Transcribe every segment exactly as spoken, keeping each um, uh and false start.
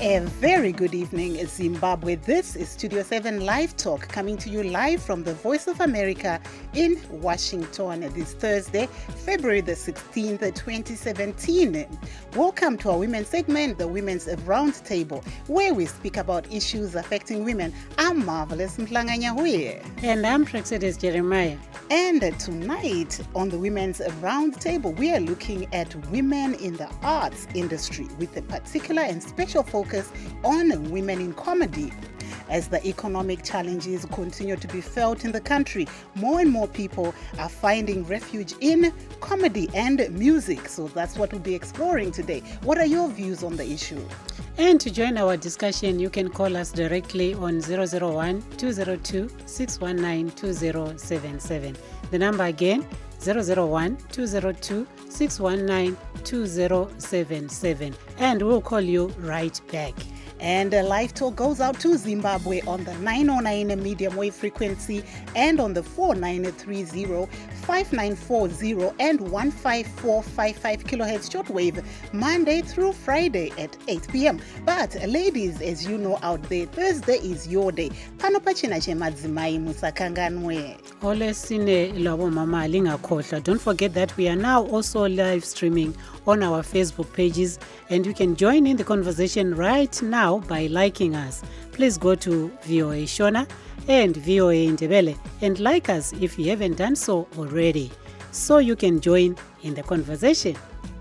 A very good evening, Zimbabwe. This is Studio seven Live Talk, coming to you live from the Voice of America in Washington this Thursday, February the sixteenth, twenty seventeen. Welcome to our women's segment, the Women's Roundtable, where we speak about issues affecting women. I'm Marvelous Mhlanga-Nyahuye. And I'm Praxedis Jeremiah. And tonight on the Women's Roundtable, we are looking at women in the arts industry with a particular and special focus on women in comedy. As the economic challenges continue to be felt in the country, more and more people are finding refuge in comedy and music. So that's what we'll be exploring today. What are your views on the issue? And to join our discussion, you can call us directly on zero zero one, two zero two, six one nine, two zero seven seven. The number again, zero zero one, two zero two, six one nine, two zero seven seven. And we'll call you right back. And uh, Live Talk goes out to Zimbabwe on the nine oh nine medium wave frequency and on the four nine three zero, five nine four zero and one five four five five kilohertz shortwave, Monday through Friday at eight p.m. But uh, ladies, as you know out there, Thursday is your day. Pano pachina chemadzimai musakanganwe. Olesine labo mama lingakhohlwa. Don't forget that we are now also live streaming on our Facebook pages, and you can join in the conversation right now by liking us. Please go to V O A Shona and V O A Ndebele and like us if you haven't done so already, so you can join in the conversation.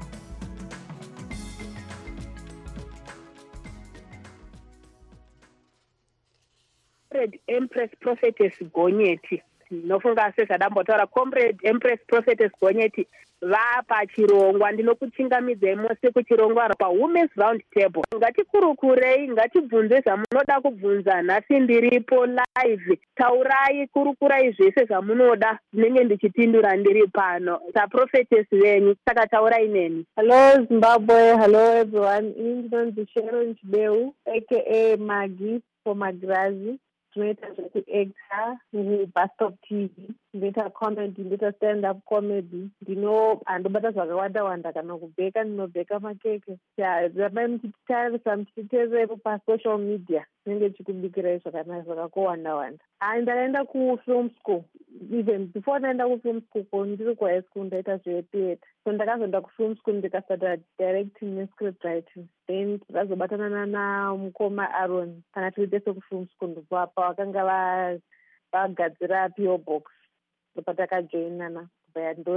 Empress Prophetess Gonyeti. Nofunga sezvadambotaura Comrade Empress Prophetess Gonyeti vapa chirongwa ndinokuchingamidza mose kuchirongwa pa Women's Round Table. Ngatikurukurei, ngatibvunze zvamunoda kubvunza. Nhasi ndiripo live. Taurai, kurukurai zvese zvamunoda. Ndinenge ndichipindura ndiri pano. Sa prophetess venyu, saka taurai neni. Hello Zimbabwe, hello everyone. Indonzi Sharon Chibeu, aka Maggie for Magrazi. Ndinoita zvekuacta mubastop T V, ndinoita comedy, ndinoita stand-up comedy, ndino handobata zvakawanda wanda kana kubheka, ndinobheka makeke. Rabai muchitarisa muchiteerepo pasocial media, ndinenge ndichikubikirai zvakanaka zvakakowanda wanda. Ndakaenda kufilm school. Even before ndaenda kufilm school, ko ndiri kuhigh school ndaita zvetheatre. So ndakazoenda kufilm school ndikastarta directing nescript writing. Then ndikazobatana namukoma Aaron kana tiite sekufilm school ndopapa vakanga vagadzira P O box. Ndopatakajoinana. Ndo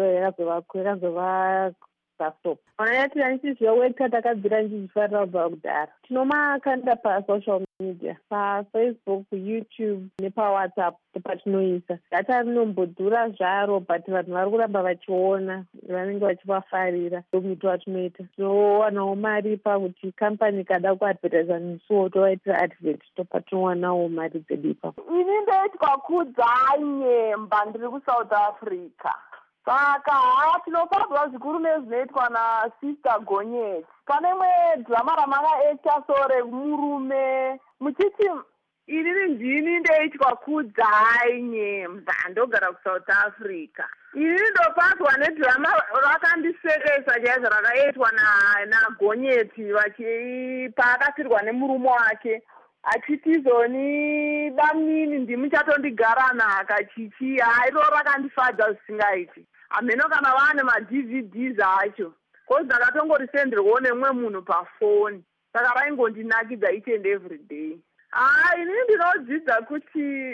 yakazova stop. Anayati anchiziva weka takadzira nchizifarira kubva kudhara. Tinomakanda pasocial media, paFacebook, YouTube nepawhatsapp patinoisa. Data rinombodhura zvaro, but vanhu vari kuramba vachiona, vanenge vachivafarira ndomuito watinoita. Tinowanawo mari pakuti kampani kada kuadvertisa nesuwo tovaitira advert, topatinowanawo mari dzedu ipapo. Ini ndoitwa kudzai nyemba ndiri kuSouth Africa. Saka haa tinofadzwa zvikuru nezvinoitwa naSister Gonyeti. Pane imwe drama ramakaekta sore murume muchiti inini ndini ndoitwa kudzai nyemba ndogara kuSouth Africa. Inini ndofadzwa nedrama rakandisekesa chaizvo rakaitwa naGonyeti paakasirwa nemurume wake achiti izoni damnini ndimi chatondigara nhaka chichi. Haa iro rakandifadza zvisingaiti. Hameno kana vane ma-D V Ds acho. Kozi ndakatongorisenderawo nemwe munhu pafoni. Saka raingondinakidza each and every day. Haa inini ndinodzidza kuti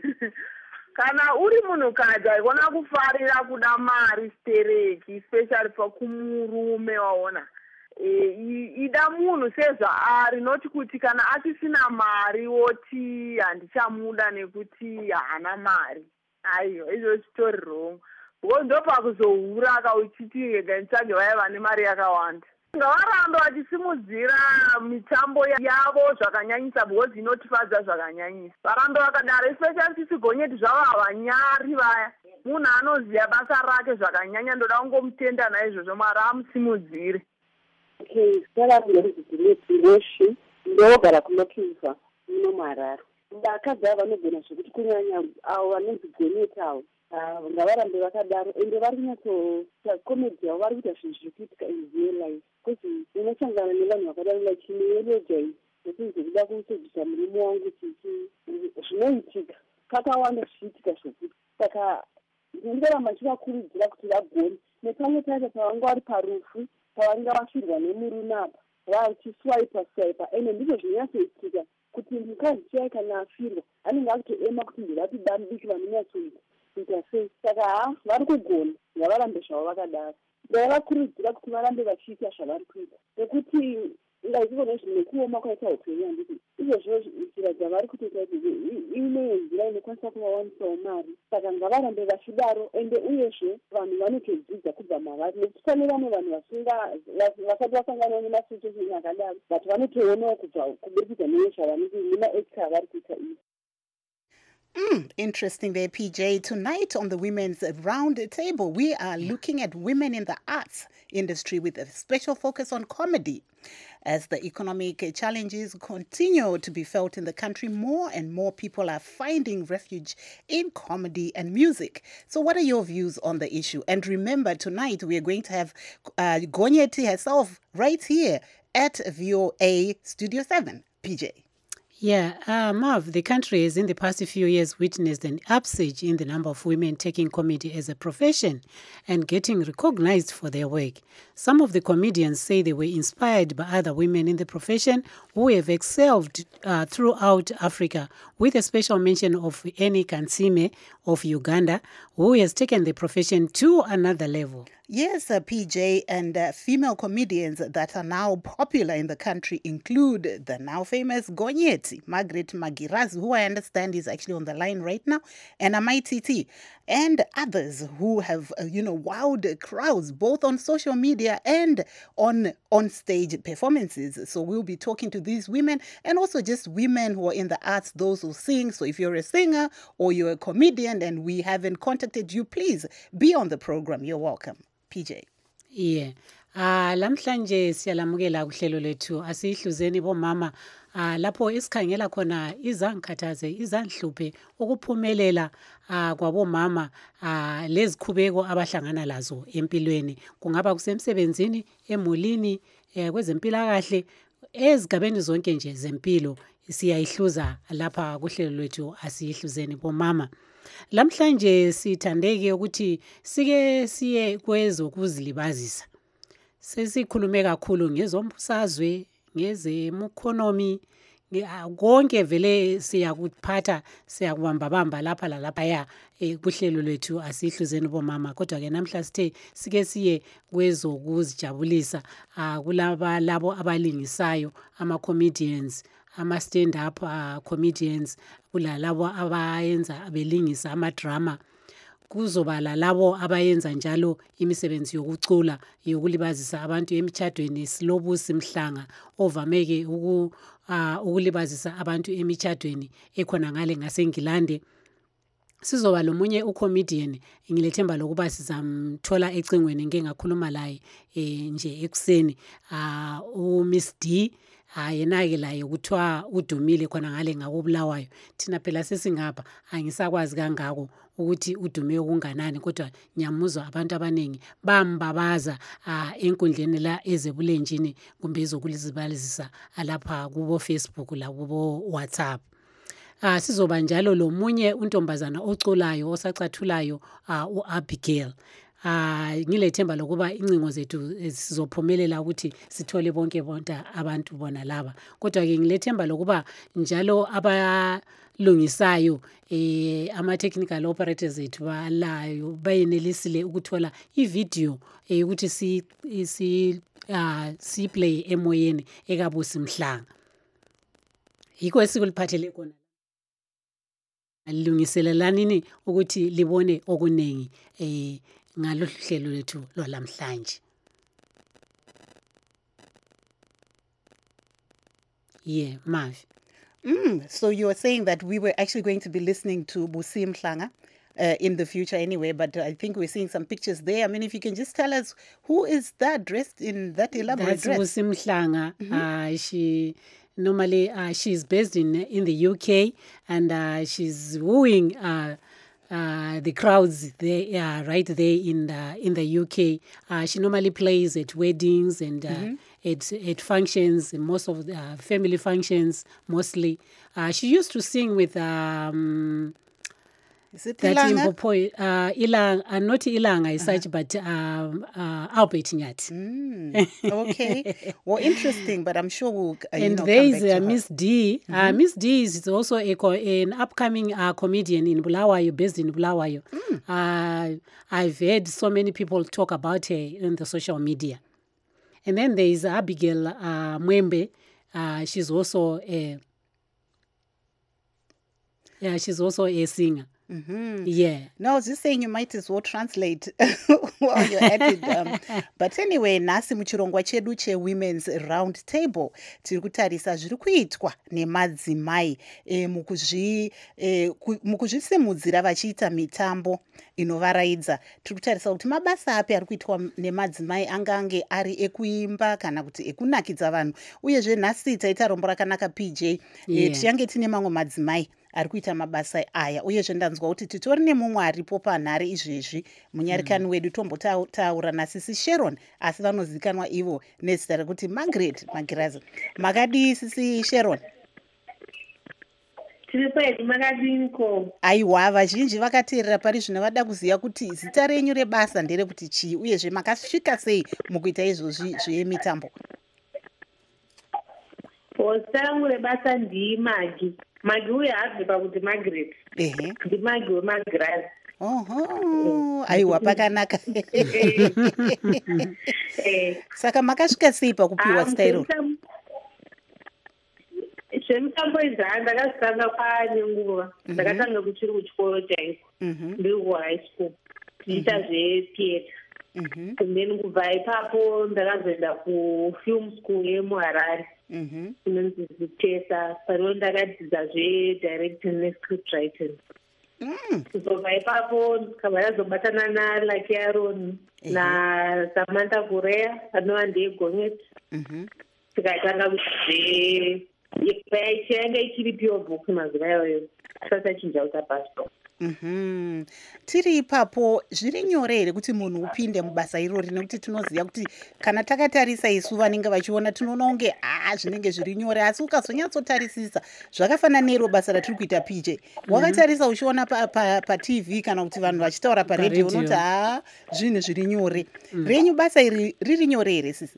kana uri munhukadzi aikona kufarira kuda mari stereki, especially pakumurume waona. E, ida munhu sezvaari, noti kuti kana asisina mari woti handichamuda nekuti haana mari. Aiyo, izvo zvitori wrong. Because ndopakuzohura uchiti rega nditsvage vaya vane mari yakawanda. Ngavarambe vachisimudzira mitambo yavo zvakanyanyisa, because inotifadza zvakanyanyisa. Varambe vakadaro, especially sisi Gonyeti zvavo havanyari vaya. Munhu anoziva basa rake zvakanyanya, ndoda kungomutenda naizvozvo, mari amusimudzire. Okay, Gonyeti Roshi, ndogara kunokinzwa muno Mararo. Vakadzi ava vanogona zvokuti kunyanya avo vanonzi Gonyeti avo ngavarambe vakadaro, ende vari kunyatsoita comedy yavo, vari kuita zvinhu zviri kuitika in real life. Kuti unosangana nevanhu vakadaro like Chimuyeloja ndikuda kusedzisa murimo wangu chichi zvinoitika kakawanda zvichiitika zvokuti saka ndinongoramba ndichivakurudzira kuti vagone nepamwe pacho pavanga vari parufu pavanga vafirwa nemurume apa vachiswaipa swaipa ende ndizvo zvinonyatsoitika kuti mukadzi chai kana afirwa anenge akutoema kuti ndivati damudiki vanonyatsoita kuita sei saka ha vari kugona ngavarambe zvavo vakadaro ndaivakurudzira kuti varambe vachiita zvavari kuita nekuti ngaizivone zvinekuoma kwaita upenyu handiti izvozvo nzira dzavari kutoita ine nzira inokwanisa kuvawanisawo mari saka ngavarambe vachidaro ende uyezve vanhu vanotodzidza kubva mavari nekuti pane vamwe vanhu vasati vasangana nemasituesheni akadaro but vanotoonawo kubva kuburikidza nezvavanenge nemaextra avari kuita izvi. Mm, interesting there, P J. Tonight on the Women's Round Table, we are yeah. looking at women in the arts industry with a special focus on comedy. As the economic challenges continue to be felt in the country, more and more people are finding refuge in comedy and music. So what are your views on the issue? And remember, tonight we are going to have uh, Gonyeti herself right here at V O A Studio seven. P J. Yeah, uh, Marv, the country has in the past few years witnessed an upsurge in the number of women taking comedy as a profession and getting recognized for their work. Some of the comedians say they were inspired by other women in the profession who have excelled uh, throughout Africa, with a special mention of Annie Kansiime of Uganda, who has taken the profession to another level. Yes, uh, P J, and uh, female comedians that are now popular in the country include the now famous Gonyeti, Margaret Magirazi, who I understand is actually on the line right now, and Amai Titi, and others who have, uh, you know, wowed crowds both on social media and on on-stage performances. So we'll be talking to these women and also just women who are in the arts, those who sing. So if you're a singer or you're a comedian and we haven't contacted you, please be on the program. You're welcome. P J. Yeah. Ah lamhlanje siyalamukela kuhlelo lethu asihluzeni bomama ah lapho isikhangela khona izangikhathaze izanhluphe ukuphumelela ah kwabomama ah lezikhubeko abahlangana lazo empilweni kungaba kusemsebenzini emulini eh, kwezempilakahle ezigabeni zonke nje zempilo siyayihluza lapha kuhlelo lethu asihluzeni bomama. Lamhlanje sithandeke ukuthi sike siye kwezokuzilibazisa. Sesikhulume kakhulu ngezombusazwe, ngezemukhonomi, konke vele siyakuphatha siyakubamba bamba lapha la lapha ya kuhlelo lethu asihluzeni bomama kodwa ke namhla sithe sike siye kwezokuzijabulisa kulaba labo abalingisayo ama comedians ama stand up uh, comedians kulalabo abayenza belingisa ama drama kuzoba lalabo abayenza njalo imisebenzi yokucula yokulibazisa abantu emchadweni Silobusi Mhlanga ovameke uku uh, ukulibazisa abantu emchadweni ekhona ngale ngaseNgilande. Sizoba lomunye ucomedian ngilethemba lokuba sizamthola ecingweni ngeke ngakhuluma laye eh, nje ekuseni uh, u Miss D ayena ke laye kuthiwa udumile khona ngale ngakubulawayo thina phela sesingapha angisakwazi kangako ukuthi udume okunganani kodwa nyamuzwa abantu abanengi bambabaza uh, enkundleni la ezebulenjini kumbe ezokulizibalizisa alapha kubo Facebook la kubo WhatsApp. Ah sizoba njalo lo munye untombazana oculayo osacathulayo uh, uAbigail. Ah ngilethemba lokuba incingo zethu sizophumelela ukuthi sithole bonke bonke abantu bona laba kodwa ke ngilethemba lokuba njalo abalungisayo eh ama technical operators ethu balayo bayenelisile ukuthola ivideo eh ukuthi si si ah si play emoyeni ekabusi Mhlanga yiko esikuliphathele kona alungiselelani ukuthi libone okunengi eh ngalo hlelo lethu lo lamhlanje. Yeah, Mav. Mm, so you were saying that we were actually going to be listening to Busi Mhlanga uh, in the future anyway, but I think we're seeing some pictures there. I mean, if you can just tell us who is that dressed in that elaborate That's dress? Busi Mhlanga. Mm-hmm. Uh, she normally uh, she's based in in the U K and uh, she's wooing uh, uh, the crowds they are right there in the in the U K. Uh, she normally plays at weddings and uh, mm-hmm. at at functions, most of the uh, family functions mostly. Uh, she used to sing with. Um, Is it that Ilanga? Impopo, uh, Ilang, uh, not Ilanga as uh-huh. such, but um, uh, Albert Nyati. Mm, okay. Well, interesting, but I'm sure we'll uh, you And know, there come is back to uh, her. Miss D. Mm-hmm. Uh, Miss D is also a co- an upcoming uh, comedian in Bulawayo, based in Bulawayo. Mm. Uh, I've heard so many people talk about her in the social media. And then there is Abigail uh, Mwembe. Uh, she's also a yeah, she's also a singer. Mm-hmm. Yeah. No, I was just saying you might as well translate while you're at it. Um, but anyway, nasi muchirongwa chedu che Women's Round Table tiri kutarisa zviri kuitwa nemadzimai e, mukuzvi e, mukuzvisimudzira vachiita mitambo inovaraidza. Tiri kutarisa kuti mabasa api ari kuitwa nemadzimai angange ari ekuimba kana kuti ekunakidza vanhu. Uyezve nhasi taita rombo rakanaka P J. Yeah. E, tichange tine mamwe madzimai ari kuita mabasa aya uyezve ndanzwa kuti titori nemumwe aripo panhare izvezvi munyarikani wedu tombotaura nasisi Sharon asi vanozivikanwa ivo nezita rekuti Margaret Magirazi. Makadii sisi Sharon? Tiripedu makadinko. Aiwa, vazhinji vakateerera pari zvino vada kuziva kuti zita renyu rebasa nderekuti chii uyezve makasvika sei mukuita izvozvi zvemitambo? Zita rangu rebasa ndiMagi. Magi uye habve pakuti Margaret. Ehe. NdiMagi weMagirazi. Oho, aiwa pakanaka. Saka makasvika sei pakupiwa zita iro? Zvemitambo izvi ndakazvitanga kwaane nguva. Ndakatanga kuchiri kuchikoro chaiko. Ndiri kuhigh school. Tichiita zvetheatre. And then kubva ipapo ndakazoenda kufilm school yemuHarare. Inonzi Zitesa. Pariwo ndakadzidza zvedirecting nescript writing. Kubva ipapo ndikabva ndazobatana naLucky Aaron naSamantha Kurea anova ndeyeGonyeti. Tikatanga kuti chayanga ichiri pure book mazuva iwayo tasachinja kuita pastor. Mm-hmm. Tiri ipapo zviri nyore here kuti munhu upinde mubasa irori nekuti tinoziva kuti kana takatarisa isu vanenge vachiona tinoona kunge ah zvinenge zviri nyore asi ukazonyatsotarisisa zvakafanana nero basa ratiri kuita P J. Wakatarisa uchiona paT V kana kuti vanhu vachitaura paredhiyo unoti ah zvinhu zviri nyore. Renyu basa iri riri nyore here sisi?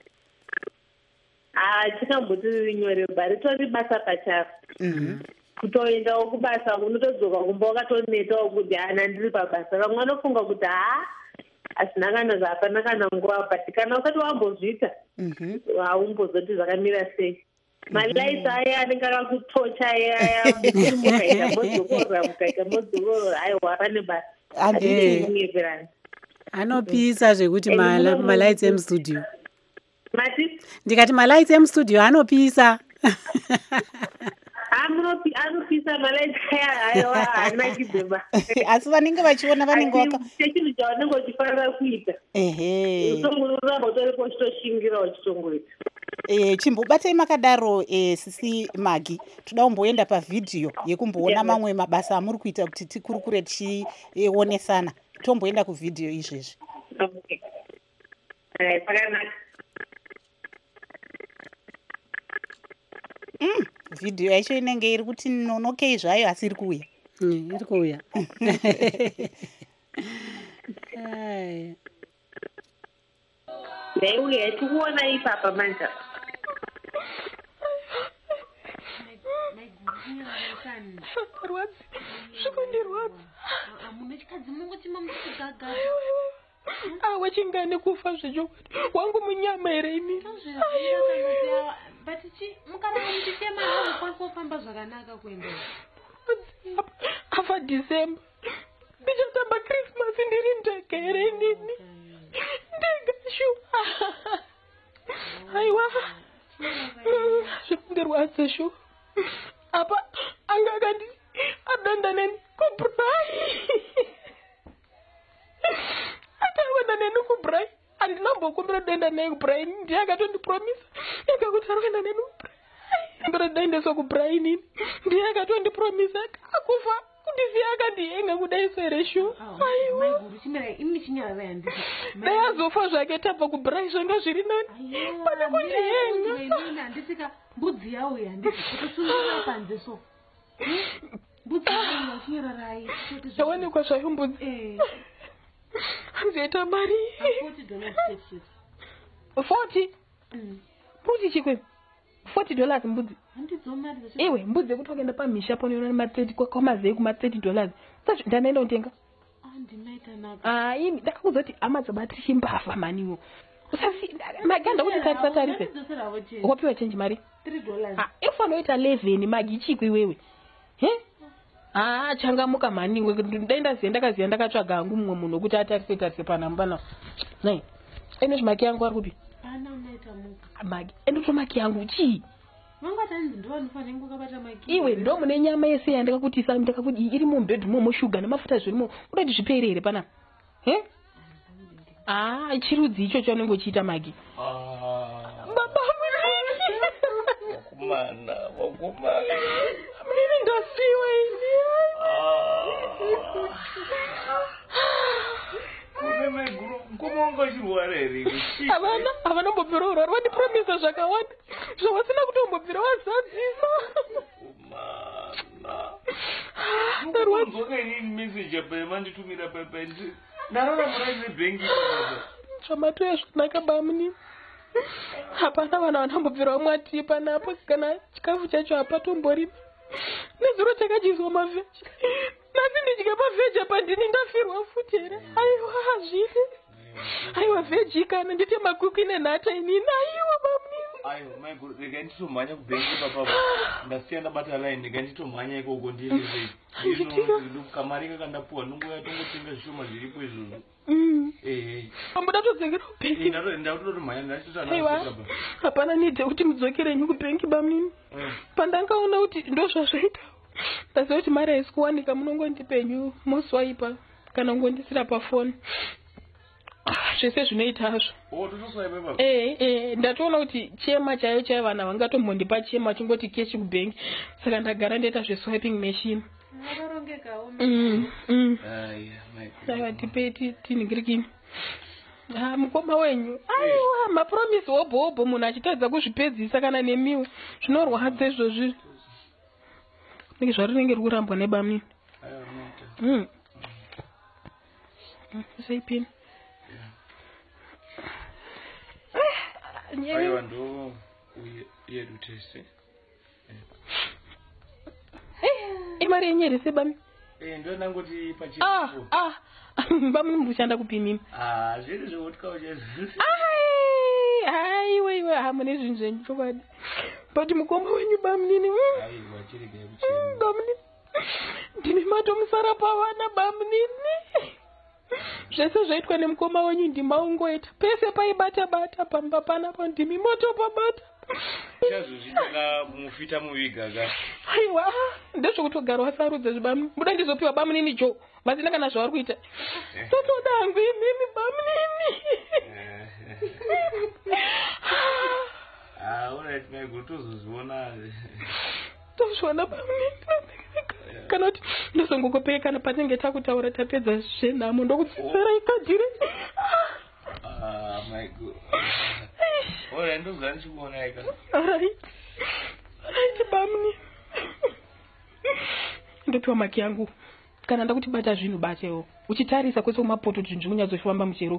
Ah chikamboti riri nyore bari tori basa pacharo. Mhm. Kutoendawo kubasa unotodzoka kumba wakatonetawo kuti hana ndiri pabasa. Vamwe vanofunga kuti ha hazvina kana zvapana kana nguva but kana usati wambozviita haumbozoti zvakamira sei. Malaisi aya anenge akakutocha aya mukaita modzokora mukaita modzokora aiwa pane basa. Hazvinyengerani. Anopisa zvekuti malaitsi emustudio. Mati? Ndikati malaitsi emustudio anopisa. Anopisa malaitsi aya haana chidhema. Asi vanenge vachiona vanenge waka chinhu chavanenge uchifanira kuita. Ehe. Utongoramba utoripo uchitoshingira uchitongoita. Eh, chimbobatai makadaro eh, sisi Magi toda kumboenda pavhidhiyo yekumboona mamwe mabasa amuri kuita kuti tikurukure tichionesana. Tomboenda kuvhidhiyo izvezvi. Okay. Eh, pakanaka. Mm, vhidhiyo yacho inenge iri kuti nonokei zvayo asi iri kuuya. Mm, iri kuuya. Ndaiuya tikuona ipapa manja. Awa chingane kufa zvecho wangu munyama here ini. But chi mukana ndichema hawo kwanso famba zvakanaka kuenda. Afa December. Ndichatamba Christmas ndiri ndege here inini. Ndigashu. Aiwa. Zvikundirwadza shu. Apa angakandi adandaneni kubrai. Atawana nenu kubrai. Andinambokumbira denda naye kubrai ndiye akatondipromisa ikakuti arikuenda nenu kubrai. Mbira daindeso kubrai nini ndiye akatondipromisa akufa kundisiya akandihenga kudai seresho. Aiwa. Dai azofa zvake tabva kubhurai zvanga zviri nani. Pane kundihenga. Handisika mbudzi yauya ndikutosungira panze so. Mbudzi yauya chirarai. Yawanikwa zvayo mbudzi. Hanziita mari. forty dollars forty? Mbudzi chikwe. forty dollars mbudzi. Ewe mbudzi yekuti wakaenda pamisha panoona ma thirty kwa mazei kuma thirty dollars. Sasa ndanaenda utenga. Ah, ini ndakakuzoti amadzabati chimbafa maniwo. Usasi maganda kuti tarisa tarise. Wapiwa change mari? three dollars. Ah, ifano ita eleven magi chikwe wewe. He? Ah, changamuka maniwe ndaenda zienda kazienda ndakatsvaga hangu mumwe munhu kuti atarise tarise panambana. Nai. Ene zvimaki yangu ari kupi? Ana unaita muka. Magi. Ende zvimaki yangu chi? Manga tanzi ndo anofanira kukabata maki. Iwe ndo mune nyama yese yandakakutisa ndakakuti iri mu bedroom mo sugar nemafuta zvirimo. Unoti zviperere pana. He? Ah, chirudzi icho chanongo chiita magi. Ah. Baba Wakumana, wakumana. mimi ndasiwa ini. Kumeme guru, kumonga chirwarere. Havana, havana mbobvira urwari. Vandipromisa zvakawanda. Zvawasina kutombobvira wazadzisa. Wakumana. Ndokunzoka ini message apa manditumira pepe. Ndarora muraisi bengi. Zvamatoya zvakanaka bamuni. Hapana vana vanambobvirawo mwati panapo kana chikafu chacho hapatombori. Nezuro chakachizwa mavheji. Nasi ndidya mavheji apa ndini ndafirwa futi here. Aiwa hazviri. Aiwa vheji kana ndite makuku nenhata inini. Aiwa bamuni. Aiwa my god, rega nditomhanya kubengi papa. Ndasiya ndabata line rega nditomhanya ikoko ndiende. Ndino kamari kakandapuwa nongoya tongotenga zvishoma zviripo izvozvo. Mm. Eh. Amboda todzokera kubengi. Ina ndakutotomhanya ndachitana. Aiwa. Hapana nidhe kuti mudzokereni kubengi bamuni. Pandangaona kuti ndo zvazvaita. Ndaziva kuti mari haisi kuwanika munongondipenyu moswaipa kana ngondisira pafoni. Zvese zvinoita hazvo. Oh, totoswaipa baba. Eh, eh, ndatoona kuti chema chayo chayo vana vangatombondipa chema chingoti keshi kubengi. Saka ndagara ndaita zveswiping machine. Akarongekawo. Mm. Mm. Ai, my god. Saka tipeti tiningirikini. Ah, mukoma wenyu. Aiwa, mapromise hobho hobho munhu achitadza kuzvipedzisa kana nemiwo. Zvinorwadza izvozvi. Nenge zvarinenge rikurambwa nebamini. Aiwa, nota. Mm. Seipini. Aiwa ndo yedu tese. Imari yenyere sebami. Eh, ndo nangoti pachi. Ah, ah. Bamini mbushanda kupimima. Ah, zviri zvokutka uche. Ai, ai wewe hamune zvinhu zvenyu chokwadi. But mukoma wenyu bamini. Aiwa chirege kuchema. Bamini. Ndine matomusara pavana bamini. Zvese zvaitwa nemukoma wenyu ndimaungoita. Pese paibata bata pamba panapo ndimi moto pabata. Chazvozvitaka mufita muvigaga. Aiwa, ndezvokutogara wasarudza zvibamini. Muda ndizopiwa bamini jo. Mazina kana zvavari kuita. Totoda hangu imimi bamini. Ah, alright, my good. Tozozviona. Tozviona bamini. Kana kuti ndozongokopeka kana patinenge takutaura tapedza zvenhamo ndokutsitsira ikadhiri. Ah, my god. Ora ndozva ndichikuona ika. Alright. Alright bamini. Ndopiwa maki yangu. Kana ndakuti bata zvinhu batewo. Uchitarisa kwese kumapoto kuti nzvimbo nyazoshamba muchero.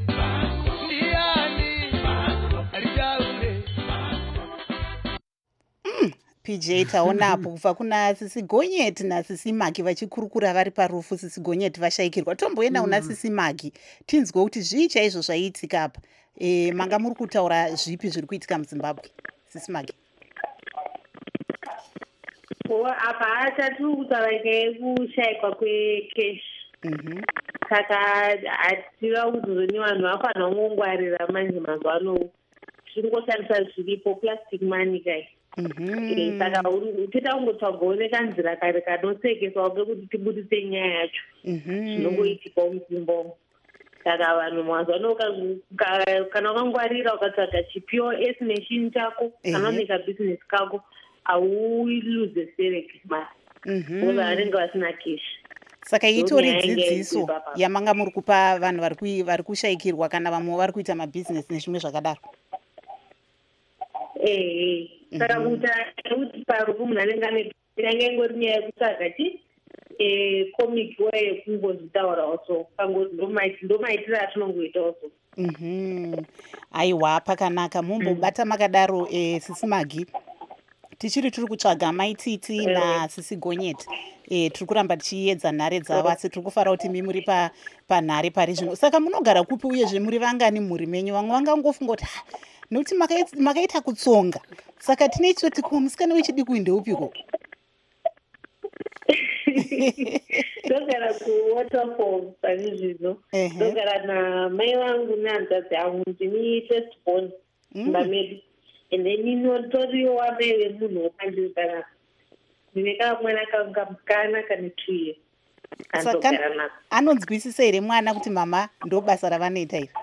P J taonapo kubva kuna Sisi Gonyeti naSisi Magi vachikurukura vari parufu. Sisi Gonyeti vashaikirwa. Tomboenda kuna Sisi Magi tinzwe kuti zvii chaizvo zvaiitika apa. E, manga muri kutaura zvipi zviri kuitika muZimbabwe? Sisi Magi. Apa hatatu kutaura kushaikwa kwekeshi. Mhm. Saka hativa kuzozoni vanhu vafanira kungongwarira manje mazuva ano zvingoshandisa zviripo plastic money kai. Mhm. Saka uchita kungotsvaga nekanzira kare kanosekeswa kekuti tibudise nyaya yacho. Mhm. Zvinongoitika muZimbabwe. Saka vanhu mazuva ano kana wakangwarira ukatsvaga chipiwo S machine chako kana unika business kako hauiluze sereke mari. ngoba vanenge vasina keshi. Saka itori dzidziso yamanga muri kupa vanhu vari kushayikirwa kana vamwe vari kuita mabhizinesi nezvimwe zvakadaro. Eh, saka kuita kuti paruku munhu anenge ane inenge ingori nyaya yekutsvaga chi eh comic way yekungozvitaurawo so ndomaitiro atinongoitawo so. Mhm. Aiwa, pakanaka mumbobata makadaro eh, Sisi Magi. Tichiri turi kutsvaga maititi naSisi Gonyeti. Eh, tiri kuramba tichiedza nhare dzavo asi tiri kufara kuti mimuri pa panhare pari zvino. Saka munogara kupi uyezve muri vangani muri menyu? Vamwe vangangofunga kuti nokuti makaita kutsonga. Saka tine choti ko musikana wechidiki ndeupiko? Ndogara kuWaterfall pari zvino. Ndogara namai vangu nehanzvadzi yangu ndini first born mbamedi. And then inotoriwo amai vemunhu wopandirizana. Ndine kamwana kanga mukana kane two years. Andogara nako. Anonzwisisa here mwana kuti mama ndo basa ravanoita iri?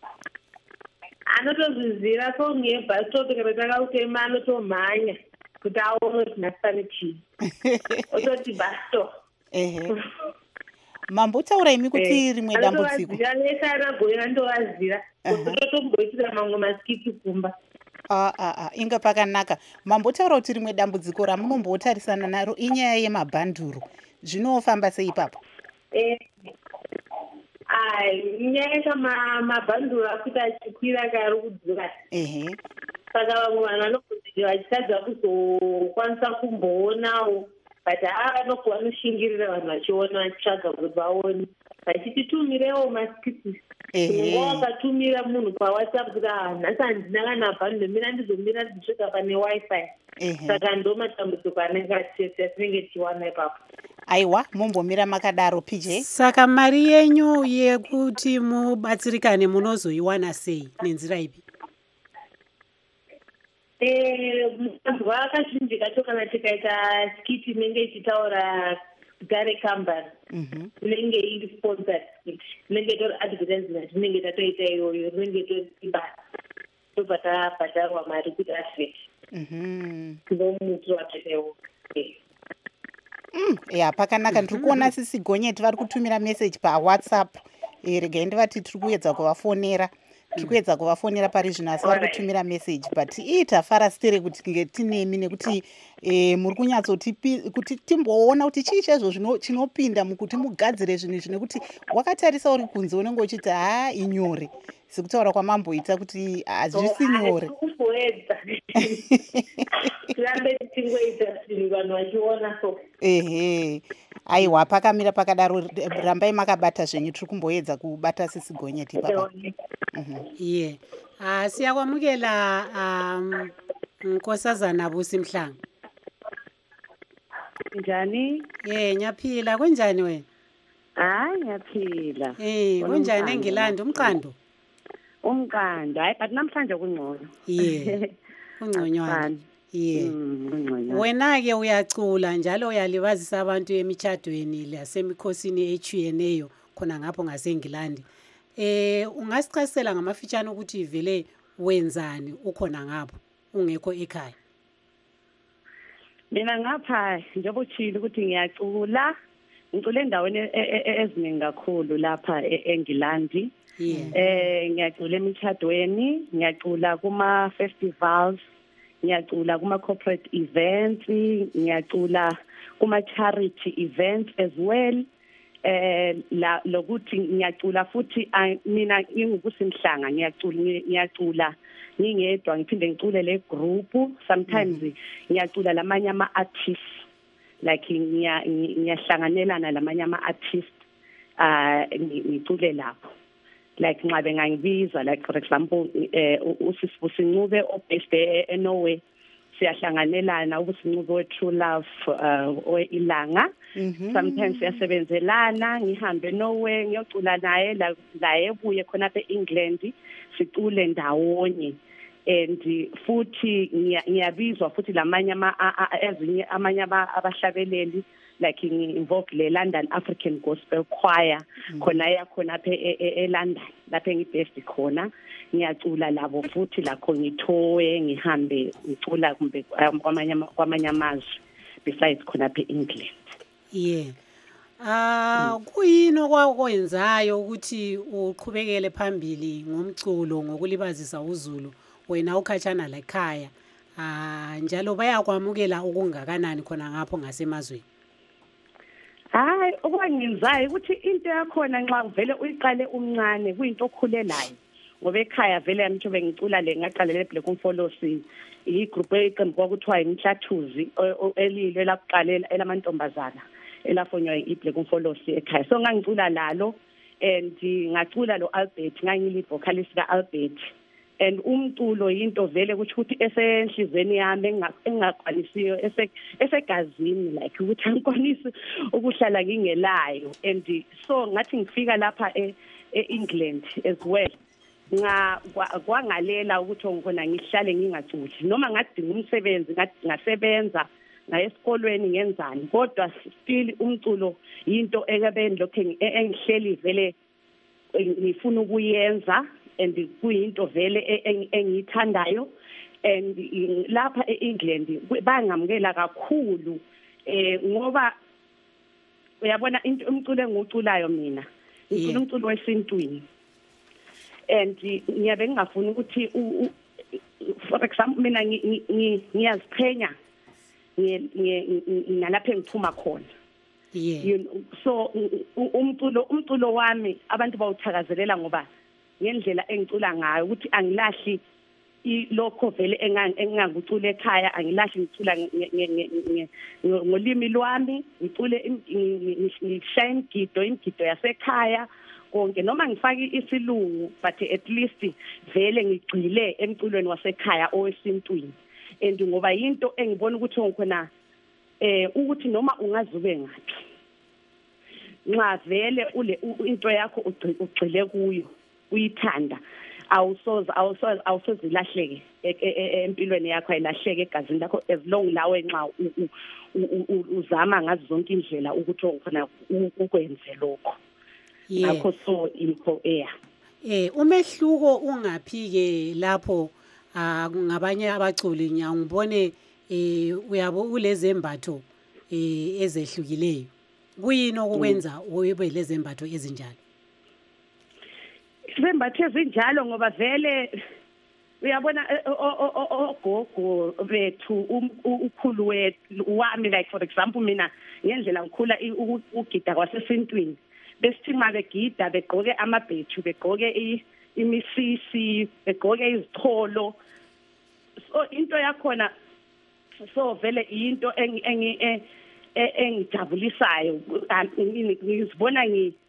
Anotozvizira so ngebhastopi kana takautema anotomhanya kuti aone kuti nasane chii. Ototi bhasto. Ehe. Mambotaura imi kuti rimwe dambudziko. Anotovazira anagona ndovazira. Kutotomboitira mamwe masikiti kumba. Ah ah ah, inga pakanaka. Mambotaura kuti rimwe dambudziko ramunombotarisana naro inyaya yemabhanduru. Zvinofamba sei ipapo? Eh. Ai, nyaya kama mabhanduru akuita achikwira kari kudzura. Ehe. Saka vamwe vanhu vanogona vachitadza kuzokwanisa kumboonawo. But ava noko vanoshingirira vanhu vachiona vachitsvaga kuti vaone. Vachititumirewo masikiti. Nguva wakatumira munhu paWhatsApp kuti nhasi handina kana bhanduru mira ndizomira ndisvika pane wifi. Saka ndo matambudziko anenge atinenge tichiwana ipapo. Aiwa, mumbomira makadaro P J. Saka mari yenyu yekuti mubatsirikane munozoiwana sei nenzira ipi? Eh, mazuva akazhinji kacho kana tikaita skiti inenge ichitaura gare company. Inenge iri sponsored skit. Inenge itori advertisement inenge tatoita iyoyo inenge itori basa. Tobva tabhadharwa mari kuti advert. Mhm. Ndomuti watotewo. Mm, ya pakanaka. Ndiri kuona Sisi Gonyeti vari kutumira message paWhatsApp. Eh, regai ndivati tiri kuedza kuvafonera. Tiri kuedza kuvafonera pari zvino asi vari kutumira message but itafara stere kuti kunge tinemi nekuti eh, muri kunyatsoti kuti timboona kuti chii chaizvo chinopinda mukuti mugadzire zvinhu izvi nekuti wakatarisa uri kunze unenge uchiti haa inyore sekutaura kwamamboita kuti hazvisi nyore. Ehe. Aiwa, pakamira pakadaro rambai makabata zvenyu tiri kumboedza kubata Sisi Gonyeti papa. Ye. Ah, siyakwamukela um Nkosazana Busi Mhlanga. Njani? Eh, nyaphila kunjani wena? Hayi nyaphila. Eh, kunjani eNgilandi umqando? Umqando. Hayi but namhlanje kungcono. Ye. Ungconywana. Ye. Wena ke uyacula njalo uyalibazisa abantu emichadweni lasemikhosini echiyeneyo khona ngapho ngaseNgilandi. Eh, ungasichasela ngamafitshane ukuthi vele wenzani ukhona ngapho ungekho ekhaya? Mina ngapha njengoba uchile ukuthi ngiyacula, ngicula endaweni eziningi kakhulu lapha eNgilandi. Eh, ngiyacula emishadweni, ngiyacula kuma festivals, ngiyacula kuma corporate events, ngiyacula kuma charity events as well. Eh, la lokuthi ngiyacula futhi mina ngingubusimhlanga ngiyacula ngiyacula ngingedwa ngiphinde ngicule le group sometimes ngiyacula lamanye ama artists like ngiyahlanganelana lamanye ama artists ah ngicule lapho like nxabe ngangibiza like for example uSisincube obased eNorway siyahlanganelana ubusincube we-True Love we-Ilanga. Sometimes siyasebenzelana ngihambe Norway ngiyocula naye la ebuye khona apha eEngland sicule ndawonye and futhi ngiyabizwa futhi lamanye ama ezinye amanye abahlabeleli like ngi-involved le London African Gospel Choir khona yakhona apha eLondon lapha engibest khona ngiyacula labo futhi lakho ngithowe ngihambe ngicula kumbe kwamanye kwamanye amazwe besides khonapha e-England. Yeah. Ah, kuyini okwakwenzayo ukuthi uqhubekele phambili ngomculo ngokulibazisa uZulu wena ukhatshana lekhaya? Ah, njalo bayakwamukela okungakanani khona ngapho ngasemazweni? Hayi, okwangenzayo ukuthi into yakhona nxa uvele uyiqale umncane kuyinto okhulelayo. Ngoba ekhaya vele yami njobe ngicula le ngaqalela eBlack Umfolosi igroup eqembu kwakuthiwa iMhlathuzi elilo lakuqalela elamantombazana elafonywa iBlack Umfolosi ekhaya. So ngangicula lalo and ngacula lo Albert ngangili vocalist ka Albert. And umculo into vele ukuthi ukuthi esenhlizweni yami engaqalisiyo esegazini like ukuthi angikwanisi ukuhlala ngingelayo. And so ngathi ngifika lapha eEngland as well nga kwangalela ukuthi ngikona ngihlale ngingaculi noma ngadinga umsebenzi ngasebenza ngayesikolweni ngenzani kodwa still umculo into ekabeni lokho engihleli vele ngifuna ukuyenza and kuyinto vele engiyithandayo. And lapha eEngland bangamukela kakhulu eh ngoba uyabona into umculo engiwuculayo mina ngicula umculo wesintwini. And ngiyabe ngingafuni ukuthi for example mina ngiyaziqhenya ngalapha engiphuma khona. Yeah. So umculo umculo wami abantu bawuthakazelela ngoba ngendlela engicula ngayo ukuthi angilahli ilokho vele engangucula ekhaya angilahli ngicula ngolimi lwami ngicule ngishaya imigido imigido yasekhaya konke noma ngifaki isilungu but at least vele ngigcile emculweni wasekhaya owesintwini. And ngoba into engibona ukuthi ngikhona eh ukuthi noma ungazube ngathi nxa vele ule into yakho ugcile kuyo uyithanda awusoza awusoza awusoza ilahleke empilweni yakho ayilahleke egazini lakho as long lawe nxa uzama ngazo zonke indlela ukuthi ngikhona ukwenze lokho. Ngakho so info air eh umehluko ungaphike lapho ngabanye abaculi ngiyangibone eh uyabo kulezembatho eh ezehlukileyo kuyini okwenza ube lezembatho ezinjalo? Izembatho ezinjalo ngoba vele uyabona ogogo bethu ukhulu wethu wami like for example mina ngendlela ngikhula ugida kwasesintwini besithi mabegida begqoke amabhethu begqoke imisisi begqoke izicholo. So into yakhona so vele into engi engijabulisayo ngizibona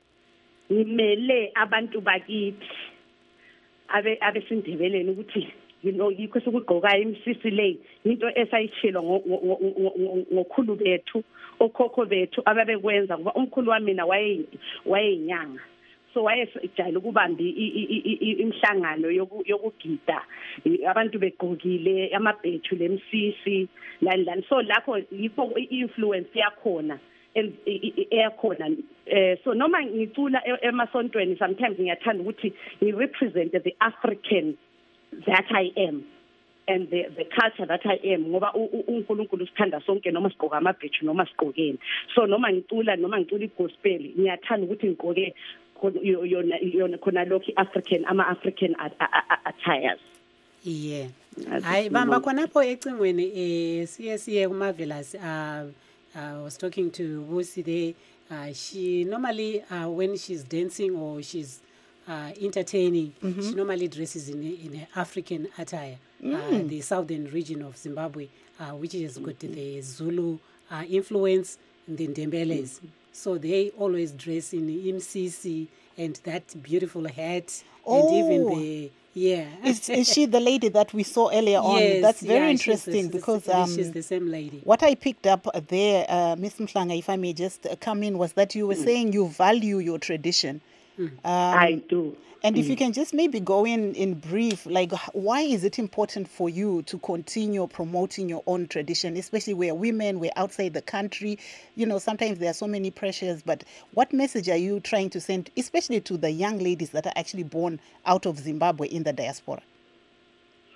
ngimele abantu bakithi abe abesindebeleni ukuthi you know yikho sokugqoka imisisi le into esayitshilo ngokhulu bethu okhokho bethu ababekwenza ngoba umkhulu wami mina waye wayenyanga so wayesijayela ukubamba imhlangano yokugida abantu begqokile amabhethu lemsisi lani lani so lapho yikho i-influence yakhona eyakhona eh so noma ngicula emasontweni sometimes ngiyathanda ukuthi ngi represent the African that I am and the the culture that I am ngoba uNkulunkulu usithanda sonke noma sigqoka amabhethu noma sigqokeni so noma ngicula noma ngicula igospel ngiyathanda ukuthi ngigqoke yona yona khona lokho African ama African attires. Yeah. Hayi bamba khonapho ecingweni eh siye siye kuMarvelous uh I was talking to Busi there. Uh, she normally, uh, when she's dancing or she's uh, entertaining, mm-hmm. she normally dresses in a, in an African attire. Mm. Uh, the southern region of Zimbabwe, uh, which has got the Zulu uh, influence, and the Ndembeles. Mm-hmm. So they always dress in M C C and that beautiful hat, oh. and even the yeah. is, is she the lady that we saw earlier on? Yes, That's very yeah, interesting she's the, because um, she's the same lady. What I picked up there, uh, Miss Mhlanga, if I may just come in, was that you were mm. saying you value your tradition. Mm. Um, I do. And mm. if you can just maybe go in in brief, like why is it important for you to continue promoting your own tradition, especially where women, we're outside the country, you know, sometimes there are so many pressures, but what message are you trying to send, especially to the young ladies that are actually born out of Zimbabwe in the diaspora?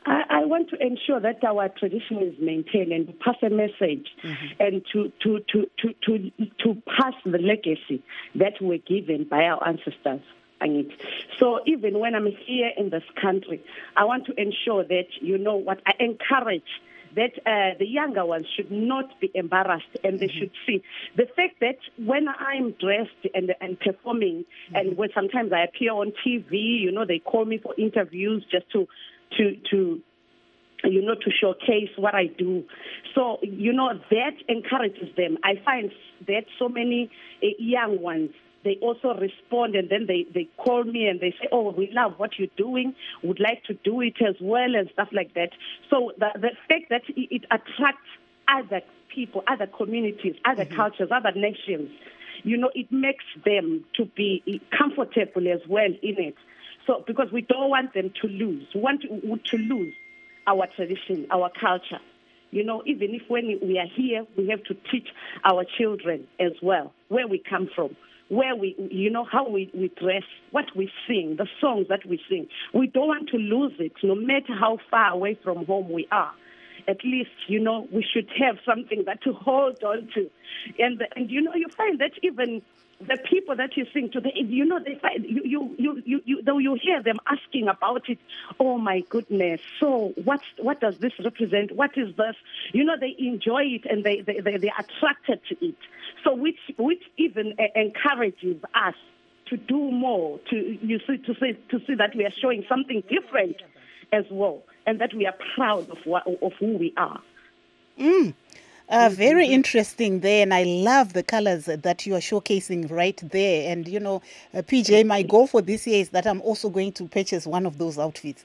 I, I want to ensure that our tradition is maintained and to pass a message mm-hmm. and to, to, to, to, to, to pass the legacy that we're given by our ancestors. So even when I'm here in this country, I want to ensure that, you know what, I encourage that uh, the younger ones should not be embarrassed, and they mm-hmm. should see the fact that when I'm dressed and, and performing, mm-hmm. and when sometimes I appear on T V, you know, they call me for interviews just to, to, to, you know, to showcase what I do. So, you know, that encourages them. I find that so many uh, young ones, they also respond, and then they, they call me and they say, oh, we love what you're doing, would like to do it as well, and stuff like that. So the, the fact that it, it attracts other people, other communities, other mm-hmm. cultures, other nations, you know, it makes them to be comfortable as well in it. So because we don't want them to lose. We want to, to lose our tradition, our culture. You know, even if when we are here, we have to teach our children as well where we come from, where we, you know, how we, we dress, what we sing, the songs that we sing. We don't want to lose it, no matter how far away from home we are. At least, you know, we should have something that to hold on to. And, and you know, you find that even the people that you sing to, they, you know, they find, you, you, you, you, you, though you hear them asking about it, oh my goodness, so what's, what does this represent? What is this? You know, they enjoy it and they, they, they, they're attracted to it. So which, which even uh, encourages us to do more, to, you see, to, see, to see that we are showing something different as well, and that we are proud of, what, of who we are. Mm. Uh, very interesting there, and I love the colors that you are showcasing right there. And, you know, uh, P J, my goal for this year is that I'm also going to purchase one of those outfits.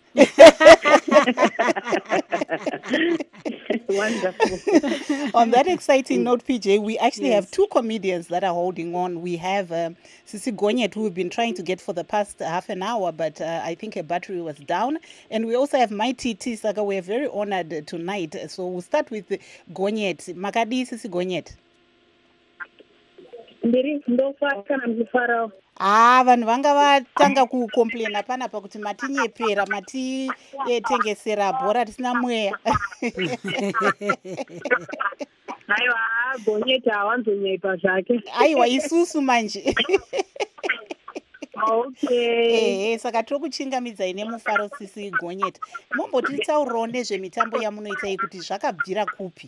Wonderful. On that exciting note, P J, we actually yes. have two comedians that are holding on. We have um, Sisi Gonyet, who we've been trying to get for the past half an hour, but uh, I think her battery was down. And we also have Mighty T Saka. We're very honored tonight. So we'll start with Gonyet. Makadi Sisi Gonyet. Ndiri ndofa kana mfaro. Ah, vanhu vanga vatanga kucomplain apana pakuti matinyepera mati tengesera bhora tisina mweya. Aiwa, Gonyet hawanzonyepa zvake. Aiwa, isusu manje. Okay. Eh, saka tiri kuchingamidzai nemufaro Sisi Gonyet. Mumbotitaurirawo nezvemitambo yamunoita kuti zvakabvira kupi?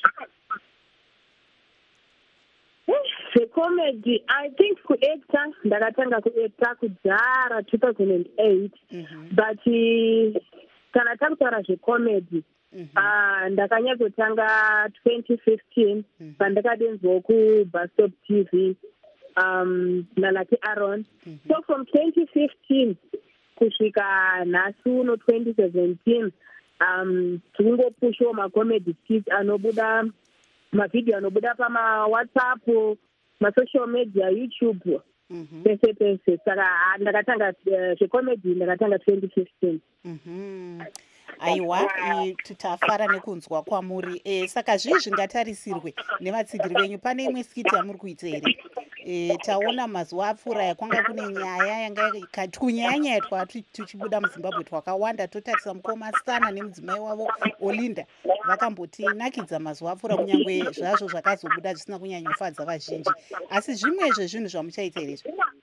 The comedy, I think kuacta, ndakatanga kuacta kudhara two thousand eight, mm-hmm. but uh, kana takutaura zvecomedy, mm-hmm. uh, ndakanyatsotanga twenty fifteen, mm-hmm. pandakadenzwawo kuBusstop T V um, naLucky Aaron. Mm-hmm. So from twenty fifteen kusvika nhasi uno twenty seventeen, um, tikungopushawo macomedy skits anobuda, mavideo anobuda pamawhatsapp, masocial media, YouTube, mm-hmm. pese pese. Saka ndakatanga zvecomedy uh, ndakatanga twenty fifteen. Mhm. Aiwa, tutafara nekunzwa kwamuri. Eh, saka zvii zvingatarisirwe nevatsigiri venyu? Pane imwe skiti yamuri kuita here? Eh, taona mazuva apfuura kwanga kune nyaya yanga tunyanya yatwa tuchibuda muZimbabwe twakawanda, totarisa mukoma Sana nemudzimai wavo Olinda vakambotinakidza mazuva apfuura, kunyangwe zvazvo zvakazobuda zvisina kunyanyofadza vazhinji. Asi zvimwe zvezvinhu zvamuchaita here?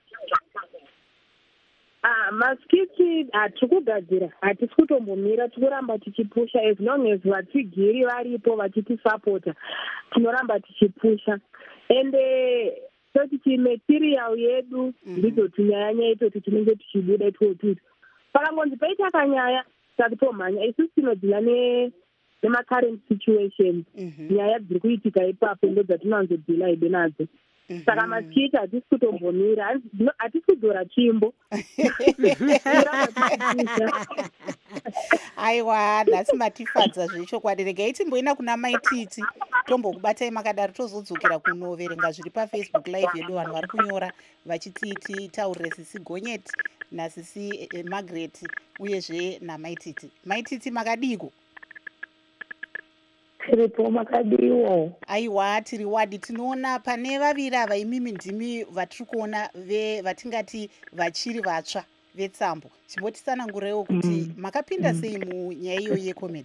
Ah, maskiti hatiri kugadzira, hatisi kutombomira, tikuramba tichipusha. As long as vatsigiri varipo vachitisapota, tinoramba tichipusha. And toti material yedu ndidzo tunyanya itoti tinenge tichibuda itotuti. Pakangonzi paita kanyaya takutomhanya, isusu tinodzina nemacurrent situation, nyaya dziri kuitika ipapo ndo dzatinanzodhila ide nadzo. Saka maskiti hatisi kutombomira, hatisi kudzora chimbo. Aiwa, nhasi matifadza zvechokwadi. Regai timboenda kuna Maititi tombokubatai makadaro, tozodzokera kunoverenga zviri paFacebook live yedu, vanhu vari kunyora vachiti taurire Sisi Gonyet naSisi eh, Margaret uyezve naMaititi. Maititi, makadiko? Tiripo, makadiwo. Aiwa, tiri wadi. Tinoona pane vaviri ava, imimi ndimi vatiri kuona vatingati vachiri vatsva. vetsambo chimbotisanangurewo kuti makapinda sei munyaya iyo yecomedy?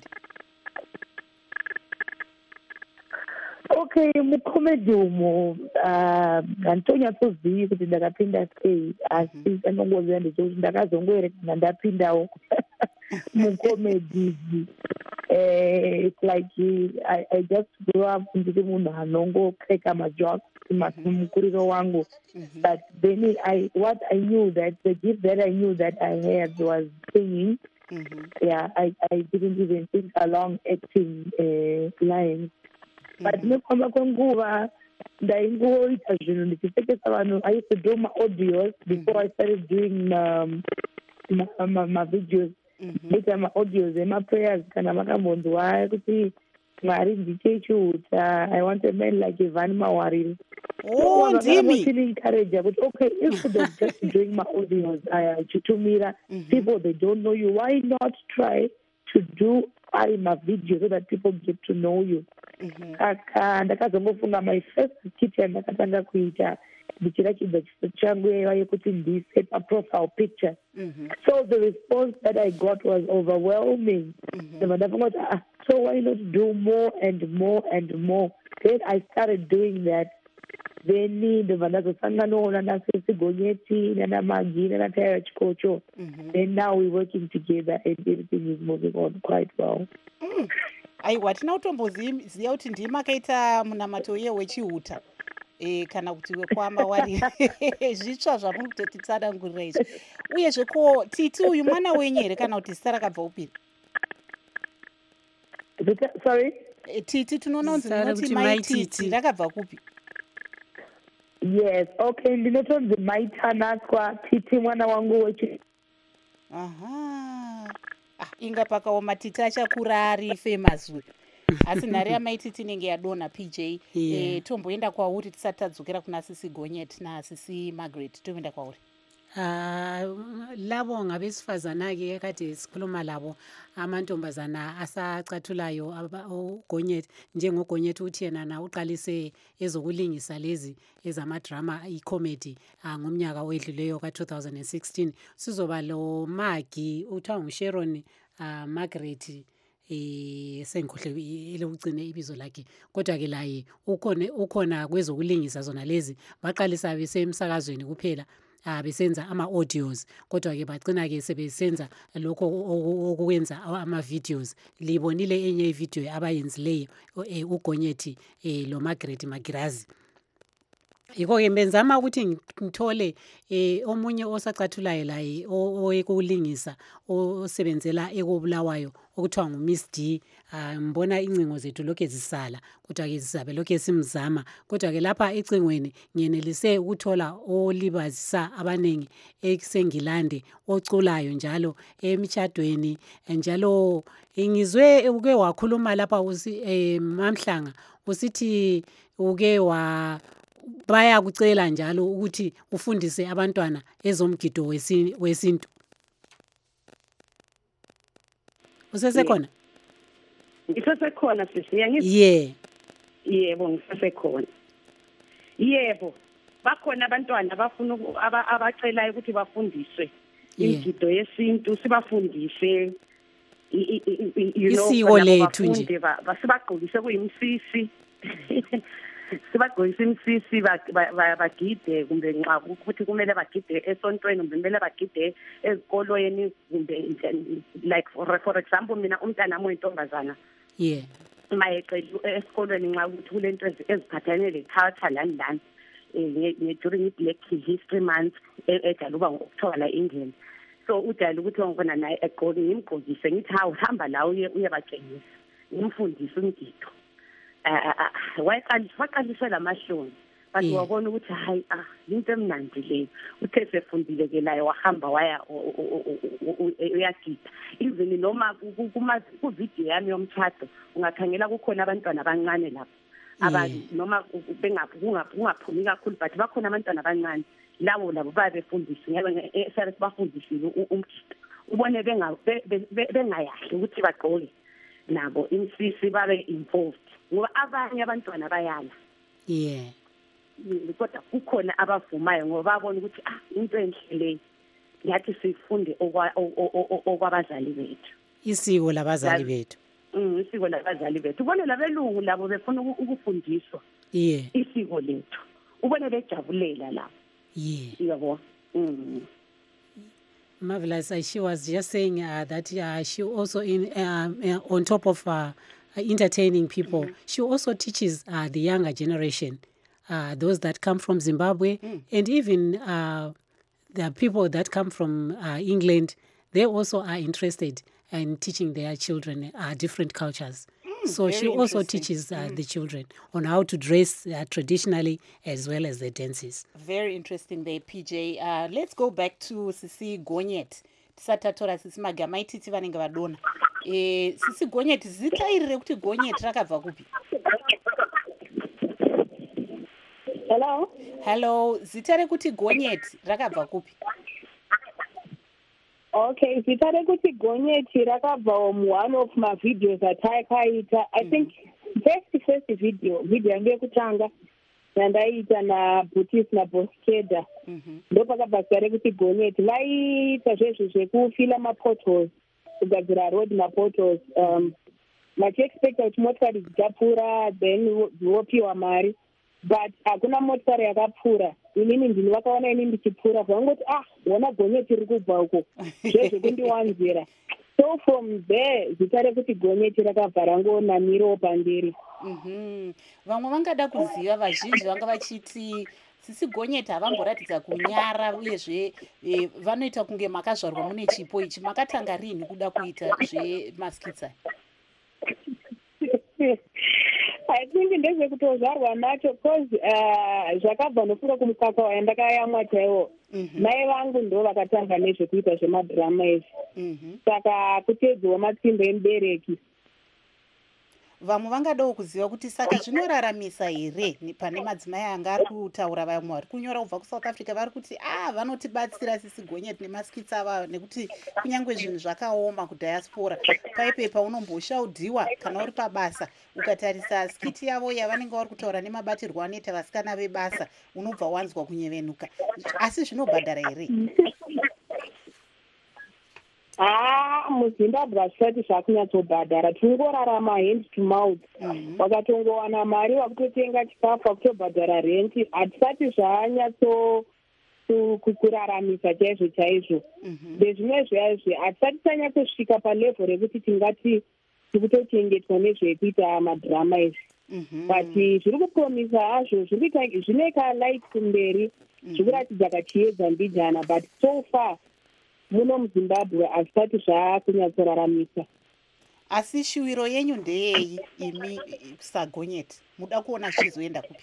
Okay, mucomedy umo handitonyatsozivi kuti ndakapinda sei, asi anongoziva ndechekuti ndakazongoerekana ndapindawo mucomedy. It's like I, I just grew up ndiri munhu anongopfeka majokes mukuriro wangu. But then I, what I knew that the gift that I knew that I had was singing. Mm-hmm. Yeah, I, I didn't even think along acting uh, lines. But nekuhamba kwenguva ndaingoita zvinhu ndichipfekesa vanhu. I used to do my audios before I started doing um, my, my, my videos. Ndaita my audios ema prayers kana makambonzwa kuti Mwari ndiche chiuta, I want a man like Ivan Mawaril. Oh, so, Jimmy. I feeling encouraged. But okay, instead of just doing my audios, I Chitumira, mm-hmm. people they don't know you. Why not try to do my video so that people get to know you? Kaka ndakazongofunga my first kit ndakatanga kuita ndichirachidza chiso changu yekuti ndise paprofile picture. So the response that I got was overwhelming. Mm-hmm. So why not do more and more and more? Then I started doing that. Then ndobva ndazosanganawo naSisi Gonyeti naMagi naTaira Chikocho. Then now we're working together and everything is moving on quite well. Mm. Aiwa, tina utomboziva kuti ndiye makaita munamato uye wechihuta e, kana kuti wekwama wari zvitsva zvamuri kutotitsanangurira izvi. Uyezve ko Titi uyu mwana wenyu here kana kuti zita rakabva upiri? Sorry? E, Titi tinoona kunzi munoti mai Titi rakabva kupi? Yes, okay, ndinotonzi mai Tanaswa Titi mwana wangu wechi. Aha. Ah, inga pakaoma Titi achakura ari famous uyu. Asi nhare yamaititi inenge yadonha P J. Yeah. E, tomboenda kwauri tisati tadzokera kuna Sisi Gonyeti naSisi Margaret. Toenda kwauri. Uh, labo ngabesifazana-ke ekade sikhuluma labo amantombazana asacathulayo uGonyeti njengoGonyeti uthi yena na uqalise ezokulingisa lezi ezamadrama icomedy uh, ngomnyaka owedluleyo ka two thousand sixteen. Sizoba lo Magi uthiwa nguSharon uh, Margaret eh sengikhohle elokugcina ibizo lakhe, kodwa ke laye ukhona ukhona kwezokulingisa zona lezi baqalisa besemsakazweni kuphela. Ah, besenza ama-audios, kodwa ke bagcina ke sebesenza lokho okwenza ama-videos. Libonile enye ivideo abayenzileyo uGonyeti lo Margaret Magirazi. Yiko-ke benzama ukuthi ngithole eh omunye osacathulayo laye owekulingisa osebenzela ekobulawayo okuthiwa nguMiss D. Mbona incingo zethu lokho zisala, kodwa ke sizabe lokho simzama. Kodwa ke lapha ecingweni ngiyenelise ukuthola olibazisa abanengi ekusengilande oculayo njalo emtshadweni njalo. Ngizwe uke wakhuluma lapha usi Mamhlanga usithi uke wa baya kucela njalo ukuthi ufundise abantwana ezomgido wesintu. Usesekhona? Ngisesekhona sisi yangithi. Yeah. Yebo ngisesekhona. Yebo. Bakhona abantwana abafuna abacelayo ukuthi bafundiswe imigido yesintu, sibafundise you know isiko lethu nje. Basibagqokise kuyimsisi. Sibagqokisa imsisi bagide kumbe nxa ukuthi kumele bagide esontweni kumbe kumele bagide ezikolweni kumbe like for, for example mina umntana wami oyintombazana. Yeah. Mayecela esikolweni nxa ukuthi kulento eziphathelene leculture lani lani eh during Black History Month ejaluba ngokuthola la England. So udala ukuthi ngibona naye egqoke ngimgqokise ngithi hawu hamba la uye uyabatshengisa ngimfundise umgido. Ah waqaliswa lamahloni bathi wabona ukuthi hayi ah into emnandi leyo uthe sefundile ke laye wahamba waya uyagida. Even noma kuma ku video yami yomthatho ungakhangela kukhona abantwana abancane lapho abali noma bengaphumi kakhulu but bakhona abantwana abancane labo labo babefundisi ngabe esase bafundisile umgido ubone benga bengayahli ukuthi bagqoke nabo imsisi babe involved ngoba abanye abantwana bayala. Yeah. Kodwa kukhona abavumayo ngoba babona ukuthi ah into enhle leyo ngathi sifunde okwa- o- o- o- okwabazali bethu isiko labazali Yazi- bethu. Mm, isiko labazali bethu ubone labelungu labo befuna uku- ukufundiswa Yeah, isiko lethu ubone bejabulela labo yeah. yabo mm. Marvelous. Uh, she was just saying uh, that uh, she also, in um, uh, on top of uh, entertaining people, mm-hmm. she also teaches uh, the younger generation, uh, those that come from Zimbabwe, mm. and even uh, the people that come from uh, England. They also are interested in teaching their children uh, different cultures. Mm, so she also teaches uh, mm. the children on how to dress uh, traditionally as well as the dances. Very interesting there, P J. Uh, let's go back to Sisi Gonyet. Tisatatora Sisi magama ititi vanenge vadona. Eh, Sisi Gonyet, zita iri rekuti Gonyet rakabva kupi? Hello? Hello, zita rekuti Gonyet rakabva kupi? Okay, zita rekuti Gonyeti rakabva from one of my videos atakaita. I mm-hmm. think first first video, video yangu yekutanga yandaita na Butis na Boskeda. Mhm. Ndo pakabva zita rekuti Gonyeti. Vaiita zvezvo zvekufila mapotholes, kugadzira road mapotholes. Um, vachiexpecta kuti motikari dzichapfuura then vopiwa mari. But hakuna motikari yakapfuura. Inini ndini vakaona ini ndichipfuura vangoti ah wona Gonyeti riri kubva uko zvezvekundiwanzira. So from there zita rekuti Gonyeti rakabva rangonamirawo pamberi. Mhm. Vamwe vangada kuziva, vazhinji vanga vachiti Sisi Gonyeti havamboratidza kunyara uyezve eh, vanoita kunge makazvarwa mune chipo ichi. Makatanga rini kuda kuita zvemaskitsa? I think ndezvekutozvarwa nacho because uh, zvakabva nofunga kumukaka wayandakayamwa chaiwo. Mhm. Mai vangu ndo vakatanga nezvekuita zvemadhirama izvi. Mhm. Saka kuteedzwa matsimba emubereki. Vamwe vangadawo kuziva kuti saka zvinoraramisa here ni- pane madzimai anga ari kutaura vamwe vari kunyora kubva kuSouth Africa vari kuti ah vanotibatsira Sisi Gonyeti nemaskitsa ava nekuti kunyange zvinhu zvakaoma kudiaspora paipepa unomboshaudhiwa kana uri pabasa ukatarisa skiti yavo yavanenge vari kutaura nemabatirwo anoita vasikana vebasa unobva wanzwa kunyevenuka, asi zvinobhadhara here? Ah, muZimbabwe hazvisati zvakunyatsobhadhara, tingorarama hand to mouth. Wakatongowana mari wakutotenga chikafu wakutobhadhara renti, hatisati zvanyatso kuraramisa chaizvo chaizvo. Ndezvimwe zvaizvi hatisati tanyatsosvika palevhel rekuti tingati tikutochengetwa nezvekuita madhirama izvi. But zviri kupromisa hazvo zvinoita light kumberi, zviri kuratidza kachiedza mbijana, but so far muno muZimbabwe hazvisati zvakunyatsoraramisa. Asi shuwiro yenyu ndeyei imi saGonyeti? Muda kuona zvichizoenda kupi?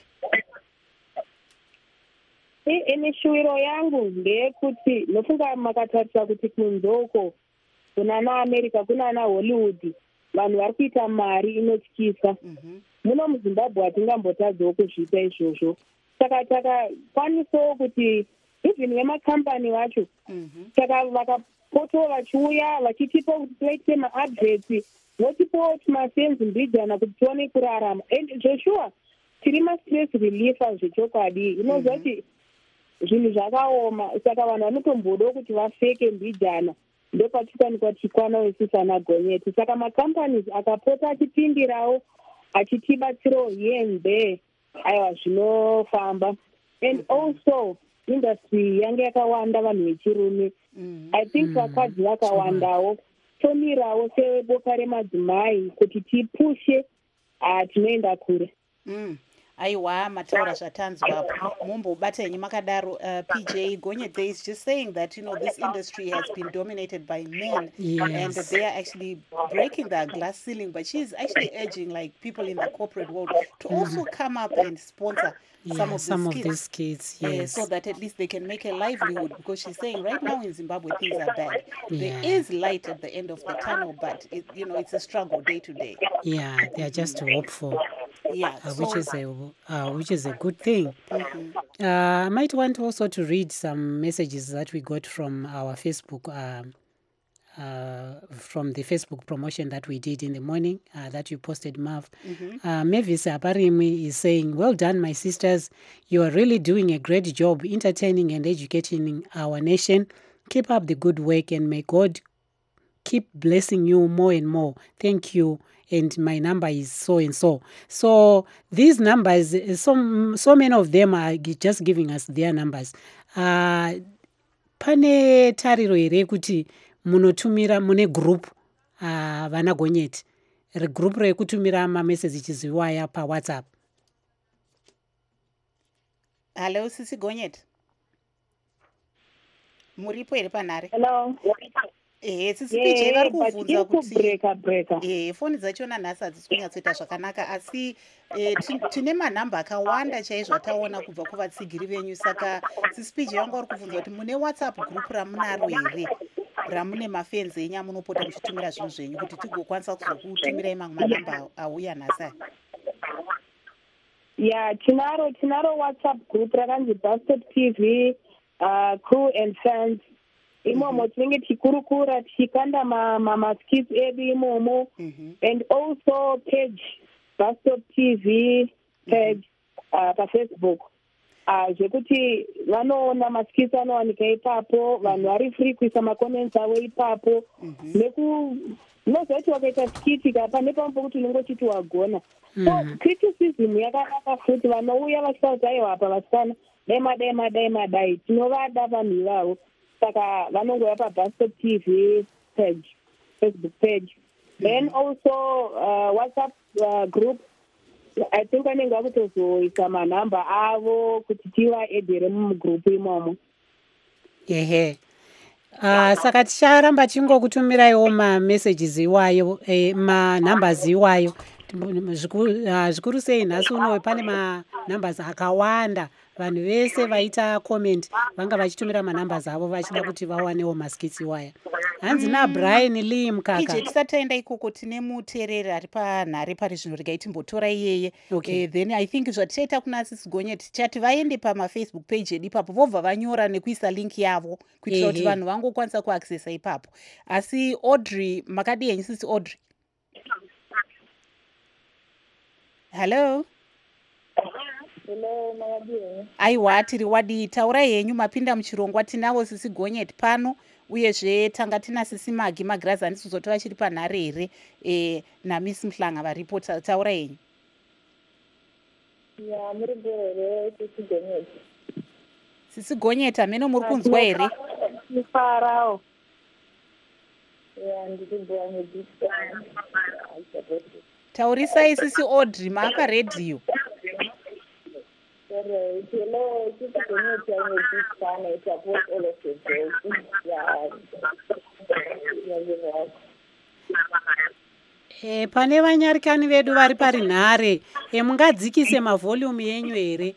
Ini shuwiro yangu ndeyekuti nofunga makatarisa kuti kunzoko kuna naAmerica kuna naHollywood vanhu vari kuita mari inotyisa. Muno muZimbabwe hatingambotadzawo kuzviita izvozvo. Saka takakwanisawo kuti even vemakambani vacho saka vakapotowo vachiuya vachitipa kuti toite maadvheti votipawo timasenzi mbijana kuti tione kurarama. And zveshuwa tiri mastress reliefa zvechokwadi. Inoziva kuti zvinhu zvakaoma, saka vanhu vanotombodawo kuti vapfeke mbijana. Ndopatikanikwa tichikwana isisana Gonyeti. Saka makampani akapota achipindirawo achitibatsirawo here and there, aiwa zvinofamba. And also industry yange yakawanda vanhu vechirume. I think vakadzi vakawandawo tomirawo seboka remadzimai kuti tipushe tinoenda kure. Aiwa, mataura zvatanzwa mumbobata henyu makadaro. uh, P J Gonyeti is just saying that, you know, this industry has been dominated by men. Yes. And that they are actually breaking the glass ceiling, but she's actually urging like people in the corporate world to also come up and sponsor Yeah, some of, some these of these kids, uh, yes. so that at least they can make a livelihood, because she's saying right now in Zimbabwe things are bad. Yeah. There is light at the end of the tunnel, but it, you know, it's a struggle day to day. Yeah, they are just hopeful. Yeah, Uh, so, which is a uh, which is a good thing. Mhm. Uh, I might want also to read some messages that we got from our Facebook, um, uh, from the Facebook promotion that we did in the morning uh, that you posted, Mav. Uh, Mavis Aparimi is saying, "Well done, my sisters. You are really doing a great job entertaining and educating our nation. Keep up the good work and may God keep blessing you more and more. Thank you. And my number is so and so. So these numbers, so, so many of them are just giving us their numbers. Uh, pane tariro here kuti munotumira mune group uh, vana gonyeti regroup rekutumira mamessages iwaya pawhatsapp. Hello, Sisi Gonyeti. Muripo here panhare? Hello. Eh, Sisi P J vari kuvunza kuti breaker breaker. Eh, foni dzachona nhasi hadzisi kunyatsoita zvakanaka asi eh, tine manhamba akawanda chaizvo ataona kubva kuvatsigiri venyu. Saka Sisi P J vangu vari kuvunza kuti mune WhatsApp group ramunaro here ramune mafenzi enyu amunopota muchitumira zvinhu zvenyu kuti tigokwanisa kuzokutumirai mamwe manhamba auya nhasi. Yeah, tinaro tinaro WhatsApp group rakanzi Bastard T V uh, crew and fans. Imomo tinenge tichikurukura tichikanda maskits edu imomo, and also page Bastard T V page uh, paFacebook. Uh, zvekuti vanoona maskits anowanika ipapo, vanhu vari free kuisa macomments avo ipapo, neku unozoti wakaita skiti kapa nepamwe pokuti unongotiti wagona. So criticism yakanaka futi, vanouya vachitaura aiwa apa vasikana dai madai madai madai tinovada vanhu ivavo. Saka vanongoya paBastard T V page, Facebook page. Then also uh, WhatsApp uh, group. I think vanenge vakutozoisa manhamba avo kuti tivaedhere mugroup imomo. Ehe. Uh, saka ticharamba tingokutumiraiwo mamessages iwayo, eh, manumbers iwayo. Zvikuru sei nhasi uno pane manumbers akawanda. Vanhu vese vaita comment vanga vachitumira manumbers avo vachida kuti vawanewo maskits iwaya. Hanzi na Brian Lee mukaka. Ije tisataenda ikoko tine mutereri ari panhare pari zvino regai timbotora iyeye. Okay. Uh, then I think zvatichaita kuna Sisi Gonyeti tichati vaende pamafacebook page edu ipapo vobva vanyora nekuisa link yavo kuitira kuti vanhu vangokwanisa kuaccessa ipapo. Asi Audrey makadi yenyu Sisi Audrey. Hello. Hello, Mayabire. Aiwa tiri wadi taura yenyu mapinda muchirongwa tinavo Sisi Gonyeti pano uyezve tanga tina Sisi Magi Magrazi andisizoti vachiri panhare here eh, naMiss Mhlanga varipo. Taura yenyu. Ya muri gore Sisi Gonyeti. Sisi Gonyeti amene muri kunzwa here? Farao. Ya ndiri bwa medisa. Taurisai Sisi Audrey maapa radio. Hello, Sisi Gonyeti I'm a big fan. I support all of the girls. Yeah. Eh, pane vanyarikani vedu vari pari nhare. Eh, mungadzikise mavolume yenyu here.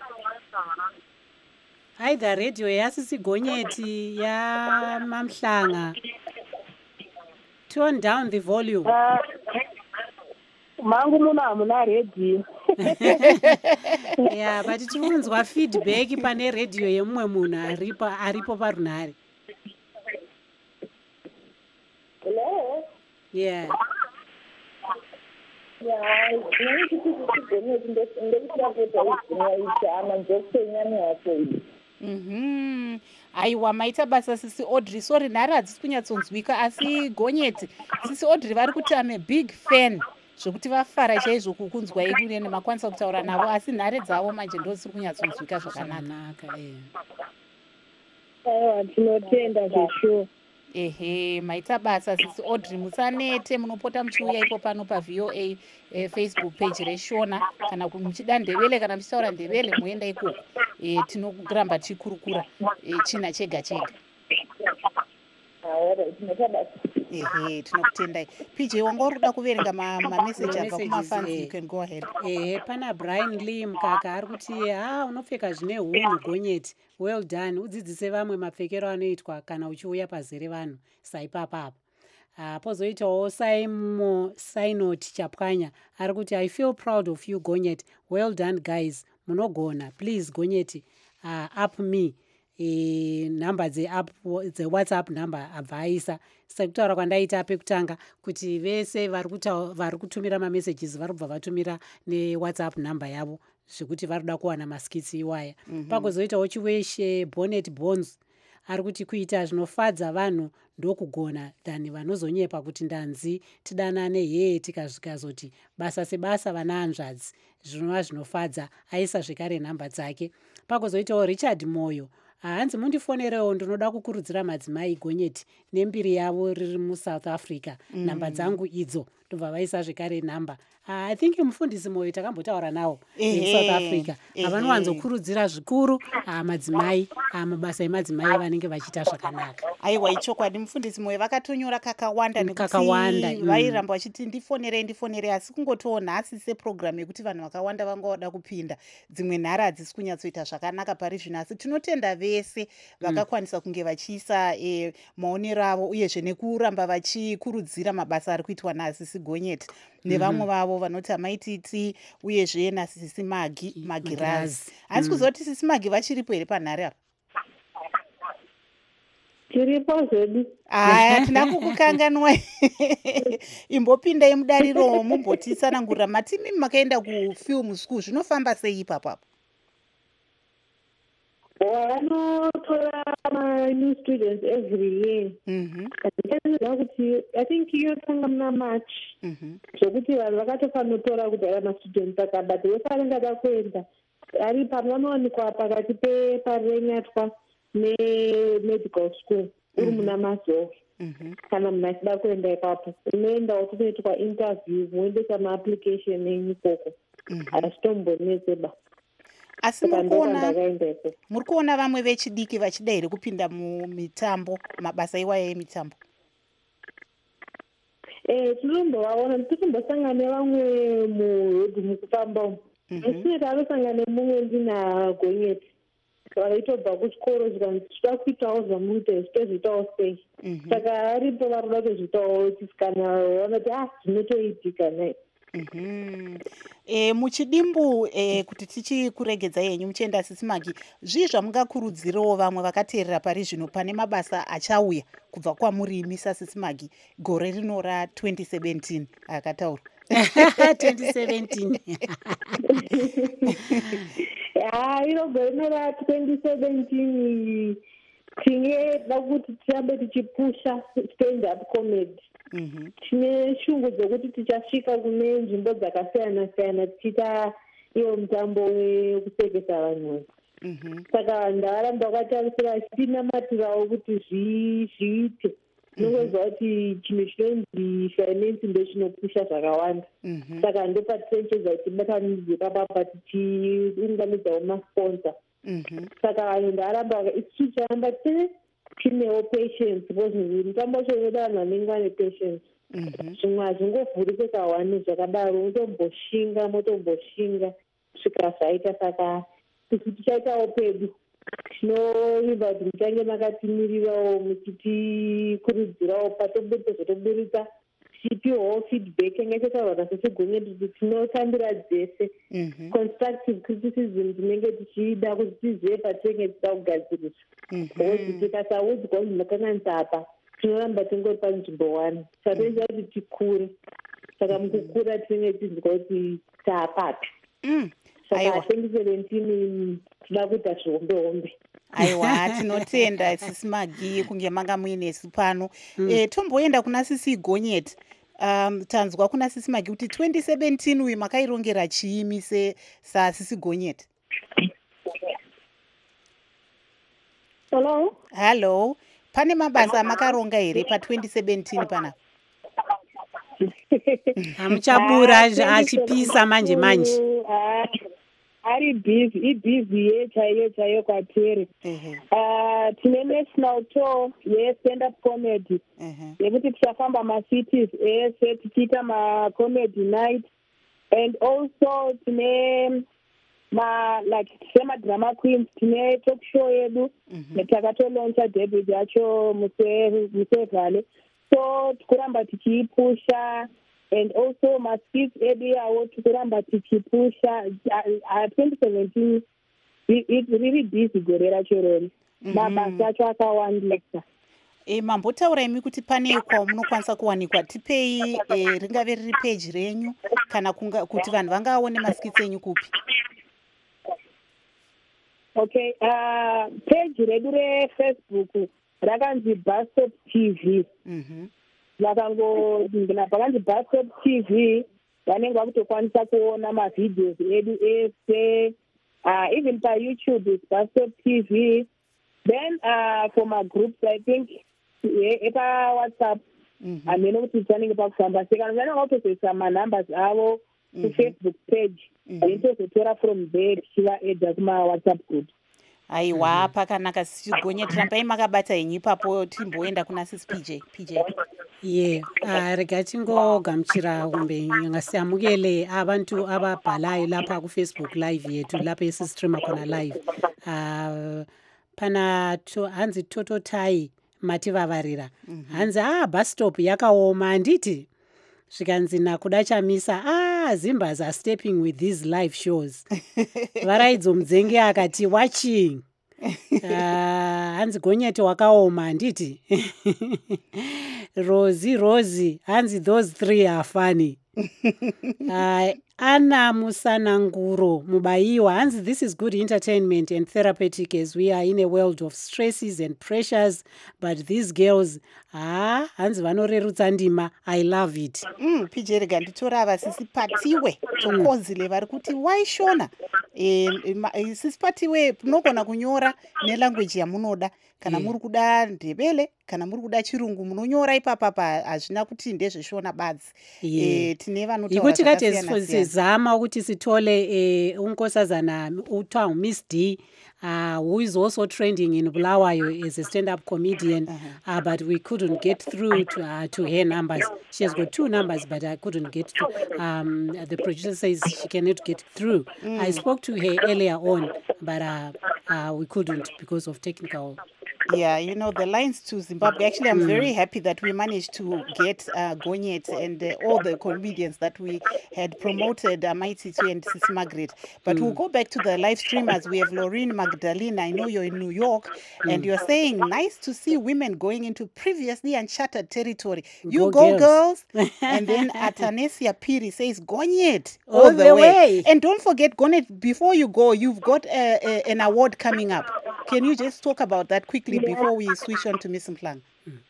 Aidha radio yaSisi Gonyeti ya Mamhlanga. Turn down the volume. Uh, mangu muno hamuna radio. Yeah, but tiunzwa feedback pane radio yemumwe munhu aripo aripo parunhare. Hello. Yeah. Yeah, ini Sisi Gonyeti ndekuchapota izinoita amanjokutonyanya wacho. Mhm. Aiwa maita basa Sisi Audrey. Sorry nhare hadzisi kunyatsonzwika asi Gonyeti Sisi Audrey vari kuti ame big fan. Zvokuti vafara chaizvo kukunzwai uye nemakwanisa kutaura navo asi nhare dzavo manje ndosiri kunyatsonzwika zvakanaka. Aiwa tinotenda zveshuwa. Ehe, maita basa Sisi Audrey, musanete munopota muchiuya ipo pano paV O A eh, Facebook page reShona kana muchida Ndebele kana muchitaura Ndebele muenda ikoko. Eh, tinoramba tichikurukura eh, china chega chega. Ehe, tinokutendai. P J wanga uri kuda kuverenga mamessage abva kumafans, you can go ahead. Eh, pana Brian Lee mukaka ari kuti ha unopfeka zvine hunhu Gonyeti. Well done. Udzidzise vamwe mapfekero anoitwa kana uchiuya pazere vanhu saipapapa. Uh, pozoitawo Saimo Sainot Chapkanya ari kuti I feel proud of you Gonyeti. Well done guys. Munogona. Please Gonyeti, uh, up me. E, number dze up dze WhatsApp number abvaisa. Sekutaura kwandaita pekutanga kuti vese vari vari kutumira ma messages vari kubva vatumira ne WhatsApp number yavo zvekuti vari kuda kuwana maskits iwaya. Mm -hmm. Pakozoitawo Chiweshe Bonnet Bones ari kuti kuita zvinofadza vanhu ndokugona dhani vanozonyepa kuti ndanzi tidanane hee tikazvikazoti basa sebasa vana hanzvadzi zvinova zvinofadza aisa zvekare nhamba dzake. Pakuzoitawo Richard Moyo hanzi mundifonerewo ndinoda kukurudzira madzimai Gonyeti nembiri yavo riri muSouth Africa mm. nhamba dzangu idzo ndobva vaisa zvekare nhamba. I think mufundisi Moyo takambotaura nawo South Africa havanowanzokurudzira zvikuru madzimai mabasa emadzimai vanenge vachiita zvakanaka. Aiwa ichokwadi mufundisi Moyo vakatonyora kakawanda nekuti vairamba vachiti ndifonerei ndifonerei asi kungotiwo nhasi seprogram yekuti vanhu vakawanda vangawada kupinda dzimwe nhara hadzisi kunyatsoita zvakanaka pari zvino asi tinotenda vese vakakwanisa kunge vachiisa e, maonero avo uyezve nekuramba vachikurudzira mabasa ari kuitwa naAsisi Gonyeti nevamwe vavo vanoti amaititi uyezve naSisi Magi Magirazi. Asi kuzoti Sisi Magi vachiripo here panhare apa? Tiripo zvedu. Aya hatina kukukanganwa. Imbopindai mudariro mumbotitsanangurira matimi makaenda kufilm school zvinofamba sei ipapo apo? Vanotora new students every year. Ndinoziva kuti I think yotanga muna March. Zvokuti vanhu vakatofanotora kudhara mastudents akaba but wese anenge ada kuenda ari panowanikwa pakati peparenyatwa nemedical school uri muna Mazove. Kana munhu achida kuenda ipapo unoendawo totoitwa interview moendesa maapplication enyu ikoko hazvitombonetseba. Asi muri kuona vamwe vechidiki vachida here kupinda mumitambo mabasa iwaya emitambo? Eh, tinombovaona titombosangana nevamwe murodhi mukufamba umu. Asi tanosangana nemumwe ndina Gonyeti vaitobva kuchikoro zvikanzi tinoda kuitawo zvamuri tozviitawo sei. Saka varipo vari kuda kuzviitawo tisikana vanoti ah zvinotoitika nai. E, muchidimbu e, kuti tichikuregedza yenyu muchienda Sisi Magi zvii zvamungakurudzirawo vamwe vakateerera pari zvino pane mabasa achauya kubva kwamuri imi saSisi Magi gore rino ra twenty seventeen akataura twenty seventeen ya iro gore rino ra twenty seventeen tinge da kuti tirambe tichipusha stand up comedy. Tine shungu dzokuti tichasvika kune nzvimbo dzakasiyana siyana tichiita iyo mutambo wekusekesa vanhu. Saka ndavaramba vakatarisira achitinamatirawo kuti zviite nongoziva kuti chinhu chinonzi finance ndo chinopusha zvakawanda. Saka ndopatisenchedza tichibatanidze papapa tichiunganidzawo masponsor. Saka vanhu ndavaramba isu tichiramba tinewo patience because mutambo wacho unoda vanhu vanenge vane patience. Zvimwe hazvingovhuri kwekahwani zvakadaro motomboshinga motomboshinga kusvika zvaita. Saka isu tichaitawo pedu tinovimba kuti muchange makatimirirawo muchitikurudzirawo patozotoburitsa tichipiwawo feedback yanga ichataurwa naSisi Gonyeti kuti tinotambira dzese constructive criticism tinenge tichida kuti tizive patinenge tichida kugadziriswa. Because tikasaudzwa kuti makanganisa apa tinoramba tingori panzvimbo one satoita kuti tikure. Saka mukukura tinenge tichizwa kuti taapapi. Saka twenty seventeen tinoda kuita zvihombe hombe. Aiwa tinotenda Sisi Magi kunge manga muinesu pano. E, tomboenda kuna Sisi Gonyeti. Um, tanzwa kuna Sisi Magi kuti twenty seventeen uyu makairongera chiimi saSisi Gonyeti? Hello? Hello. Pane mabasa makaronga here pa twenty seventeen pana? Hamuchabura achipisa manje manje. Ari busy, i busy ye chaiyo chaiyo kwatiri. Uh, tine national tour ye stand up comedy. Yekuti tichafamba ma cities ese tichiita ma comedy night and also tine ma like sema drama queens tine talk show yedu netakatolauncha debut yacho muse musevhale. So tikuramba tichipusha and also my skills area what kuramba tichipusha uh, twenty seventeen it's really busy gore racho roni mabasa acho akawandisa. E, mambotaura imi kuti pane kwamunokwanisa kuwanikwa tipei e, ringave riri page renyu kana kunga, kuti vanhu vangaone maskits enyu kupi? Okay, uh, page redu reFacebook rakanzi Bustop T V. Mhm. Vakangopinda pakanzi Bustop T V vanenge vakutokwanisa kuona mavideos edu ese, uh, even pa YouTube is Bustop T V. Then uh, for my groups, I think epa WhatsApp amene kuti vanenge pakufamba seka vanenge vatozoisa manumbers avo kuFacebook page then tozotora from there tichivaedha kuma WhatsApp group. Aiwa, pakanaka Gonyeti, rambai makabata henyu ipapo timboenda kuna sisi P J. P J. Ye, uh, rega tingogamuchira kumbe ngasamukele abantu ababhalayo lapha kuFacebook live yethu lapha esistreama khona live. Uh, pana to hanzi Tototai Mativavarira. Hanzi ah Bustop yakaoma anditi. Zvikanzi nakuda chamisa ah Zimbas are stepping with these live shows. Varaidzo mudzenge akati watching. Uh, hanzi Gonyeti wakaoma anditi. Rosie Rosie hanzi those three are funny. uh, Anna Musananguro Mubaiwa hanzi this is good entertainment and therapeutic as we are in a world of stresses and pressures, but these girls ah hanzi vanorerutsa ndima. I love it. Mm, P J rega nditora vasisi Patiwe tokozile vari kuti waishona e, e, sisi Patiwe munogona kunyora nelanguage yamunoda kana yeah. muri kuda Ndebele kana muri kuda Chirungu munonyora ipapa hazvina kuti ndezveshona badzi. Yeah. E, tine vanotaura ikuti kati sizama ukuthi sithole e, unkosazana uthiwa Miss D uh, who is also trending in Bulawayo as a stand-up comedian, uh-huh. uh, but we couldn't get through to, uh, to her numbers. She has got two numbers, but I couldn't get through. Um, the producer says she cannot get through. Mm. I spoke to her earlier on, but uh, uh, we couldn't because of technical. Yeah, you know, the lines to Zimbabwe. Actually, I'm mm. very happy that we managed to get uh, Gonyet and uh, all the comedians that we had promoted, uh, Mighty Two and Sisi Margaret. But mm. we'll go back to the live streamers. We have Laureen Magdalena. I know you're in New York, mm. and you're saying, nice to see women going into previously uncharted territory. You go, go girls. girls. And then Atanesia Piri says, Gonyet all, all the, the way. way. And don't forget, Gonyet, before you go, you've got a, a, an award coming up. Can you just talk about that quickly before we switch on to Miss Mplang?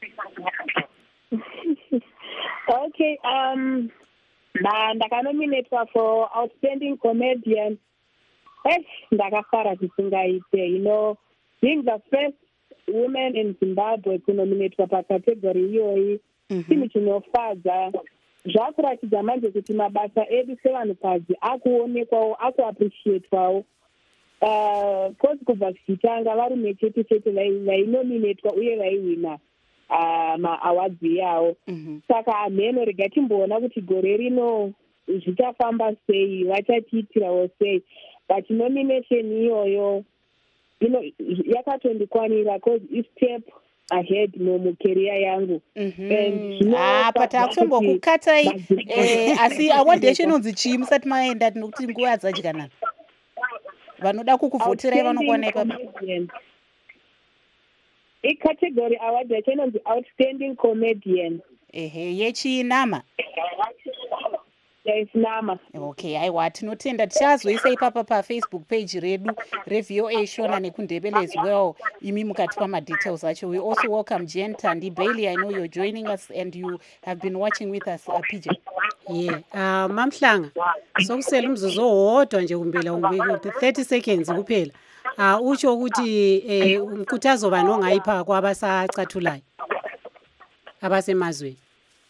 Okay, um, ndakanominatwa for outstanding comedian. Yes, ndakafara kusingaite. You know, being the first woman in Zimbabwe kunominatwa pa category iyoyi, chini chinofadza. Zvakuratidza manje kuti mabasa edu sevanhukadzi akuonekwawo, akuappreciatewawo. Uh, kozi kubva kuchitanga varume chete chete vainominatwa uye vaiwina uh, maawards yawo. Mm-hmm. Saka mheno rega timboona kuti gore rino zvichafamba sei, vachatiitirawo sei, but nomination iyoyo yakatondikwanira cause istep ahead mucareer yangu. Mm-hmm. Ah, but akutombokukatai eh, asi award yacho inonzi chii musati maenda nokuti nguva yadzadyanana vanoda kukuvhoterai vanokwana ipapo. Icategory award yacho inonzi outstanding comedian. Ehe, yechinama yaisnama. Okay, aiwa tinotenda tichazoisa ipapa pafacebook page redu reV O A Shona nekundebele as well imi mukati pamadetails acho. We also welcome Jen Tandi Bailey. I know you're joining us and you have been watching with us, uh, P J. Yeah, uh, Mamhlanga sokusela umzuzu owodwa nje kumbela ungibeke thirty seconds kuphela. Ah, utsho ukuthi eh umkhuthazo bani ongayipha kwabasacathulayo abasemazweni.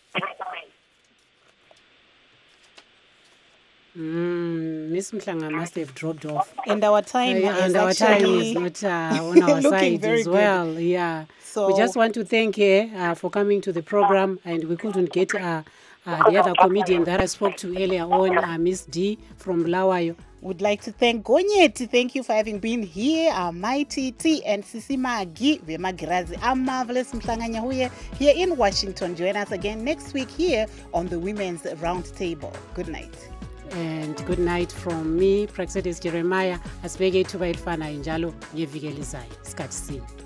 Mm, Miss Mphlanga must have dropped off. And our time, uh, yeah, and our time is not uh, on our side as well. Good. Yeah. So we just want to thank her uh, for coming to the program, and we couldn't get uh, uh, the other comedian that I spoke to earlier on, uh, Miss D from Bulawayo. Would like to thank Gonyeti. Thank you for having been here. Our Mighty T and Sisi Magi Vemagirazi. I'm Marvelous Mphlanga Nyahuye here in Washington. Join us again next week here on the Women's Roundtable. Good night. And good night from me, Praxedis Jeremiah. Asibeke ithuba elifanayo njalo ngeviki elizayo. Isikhathi sinye.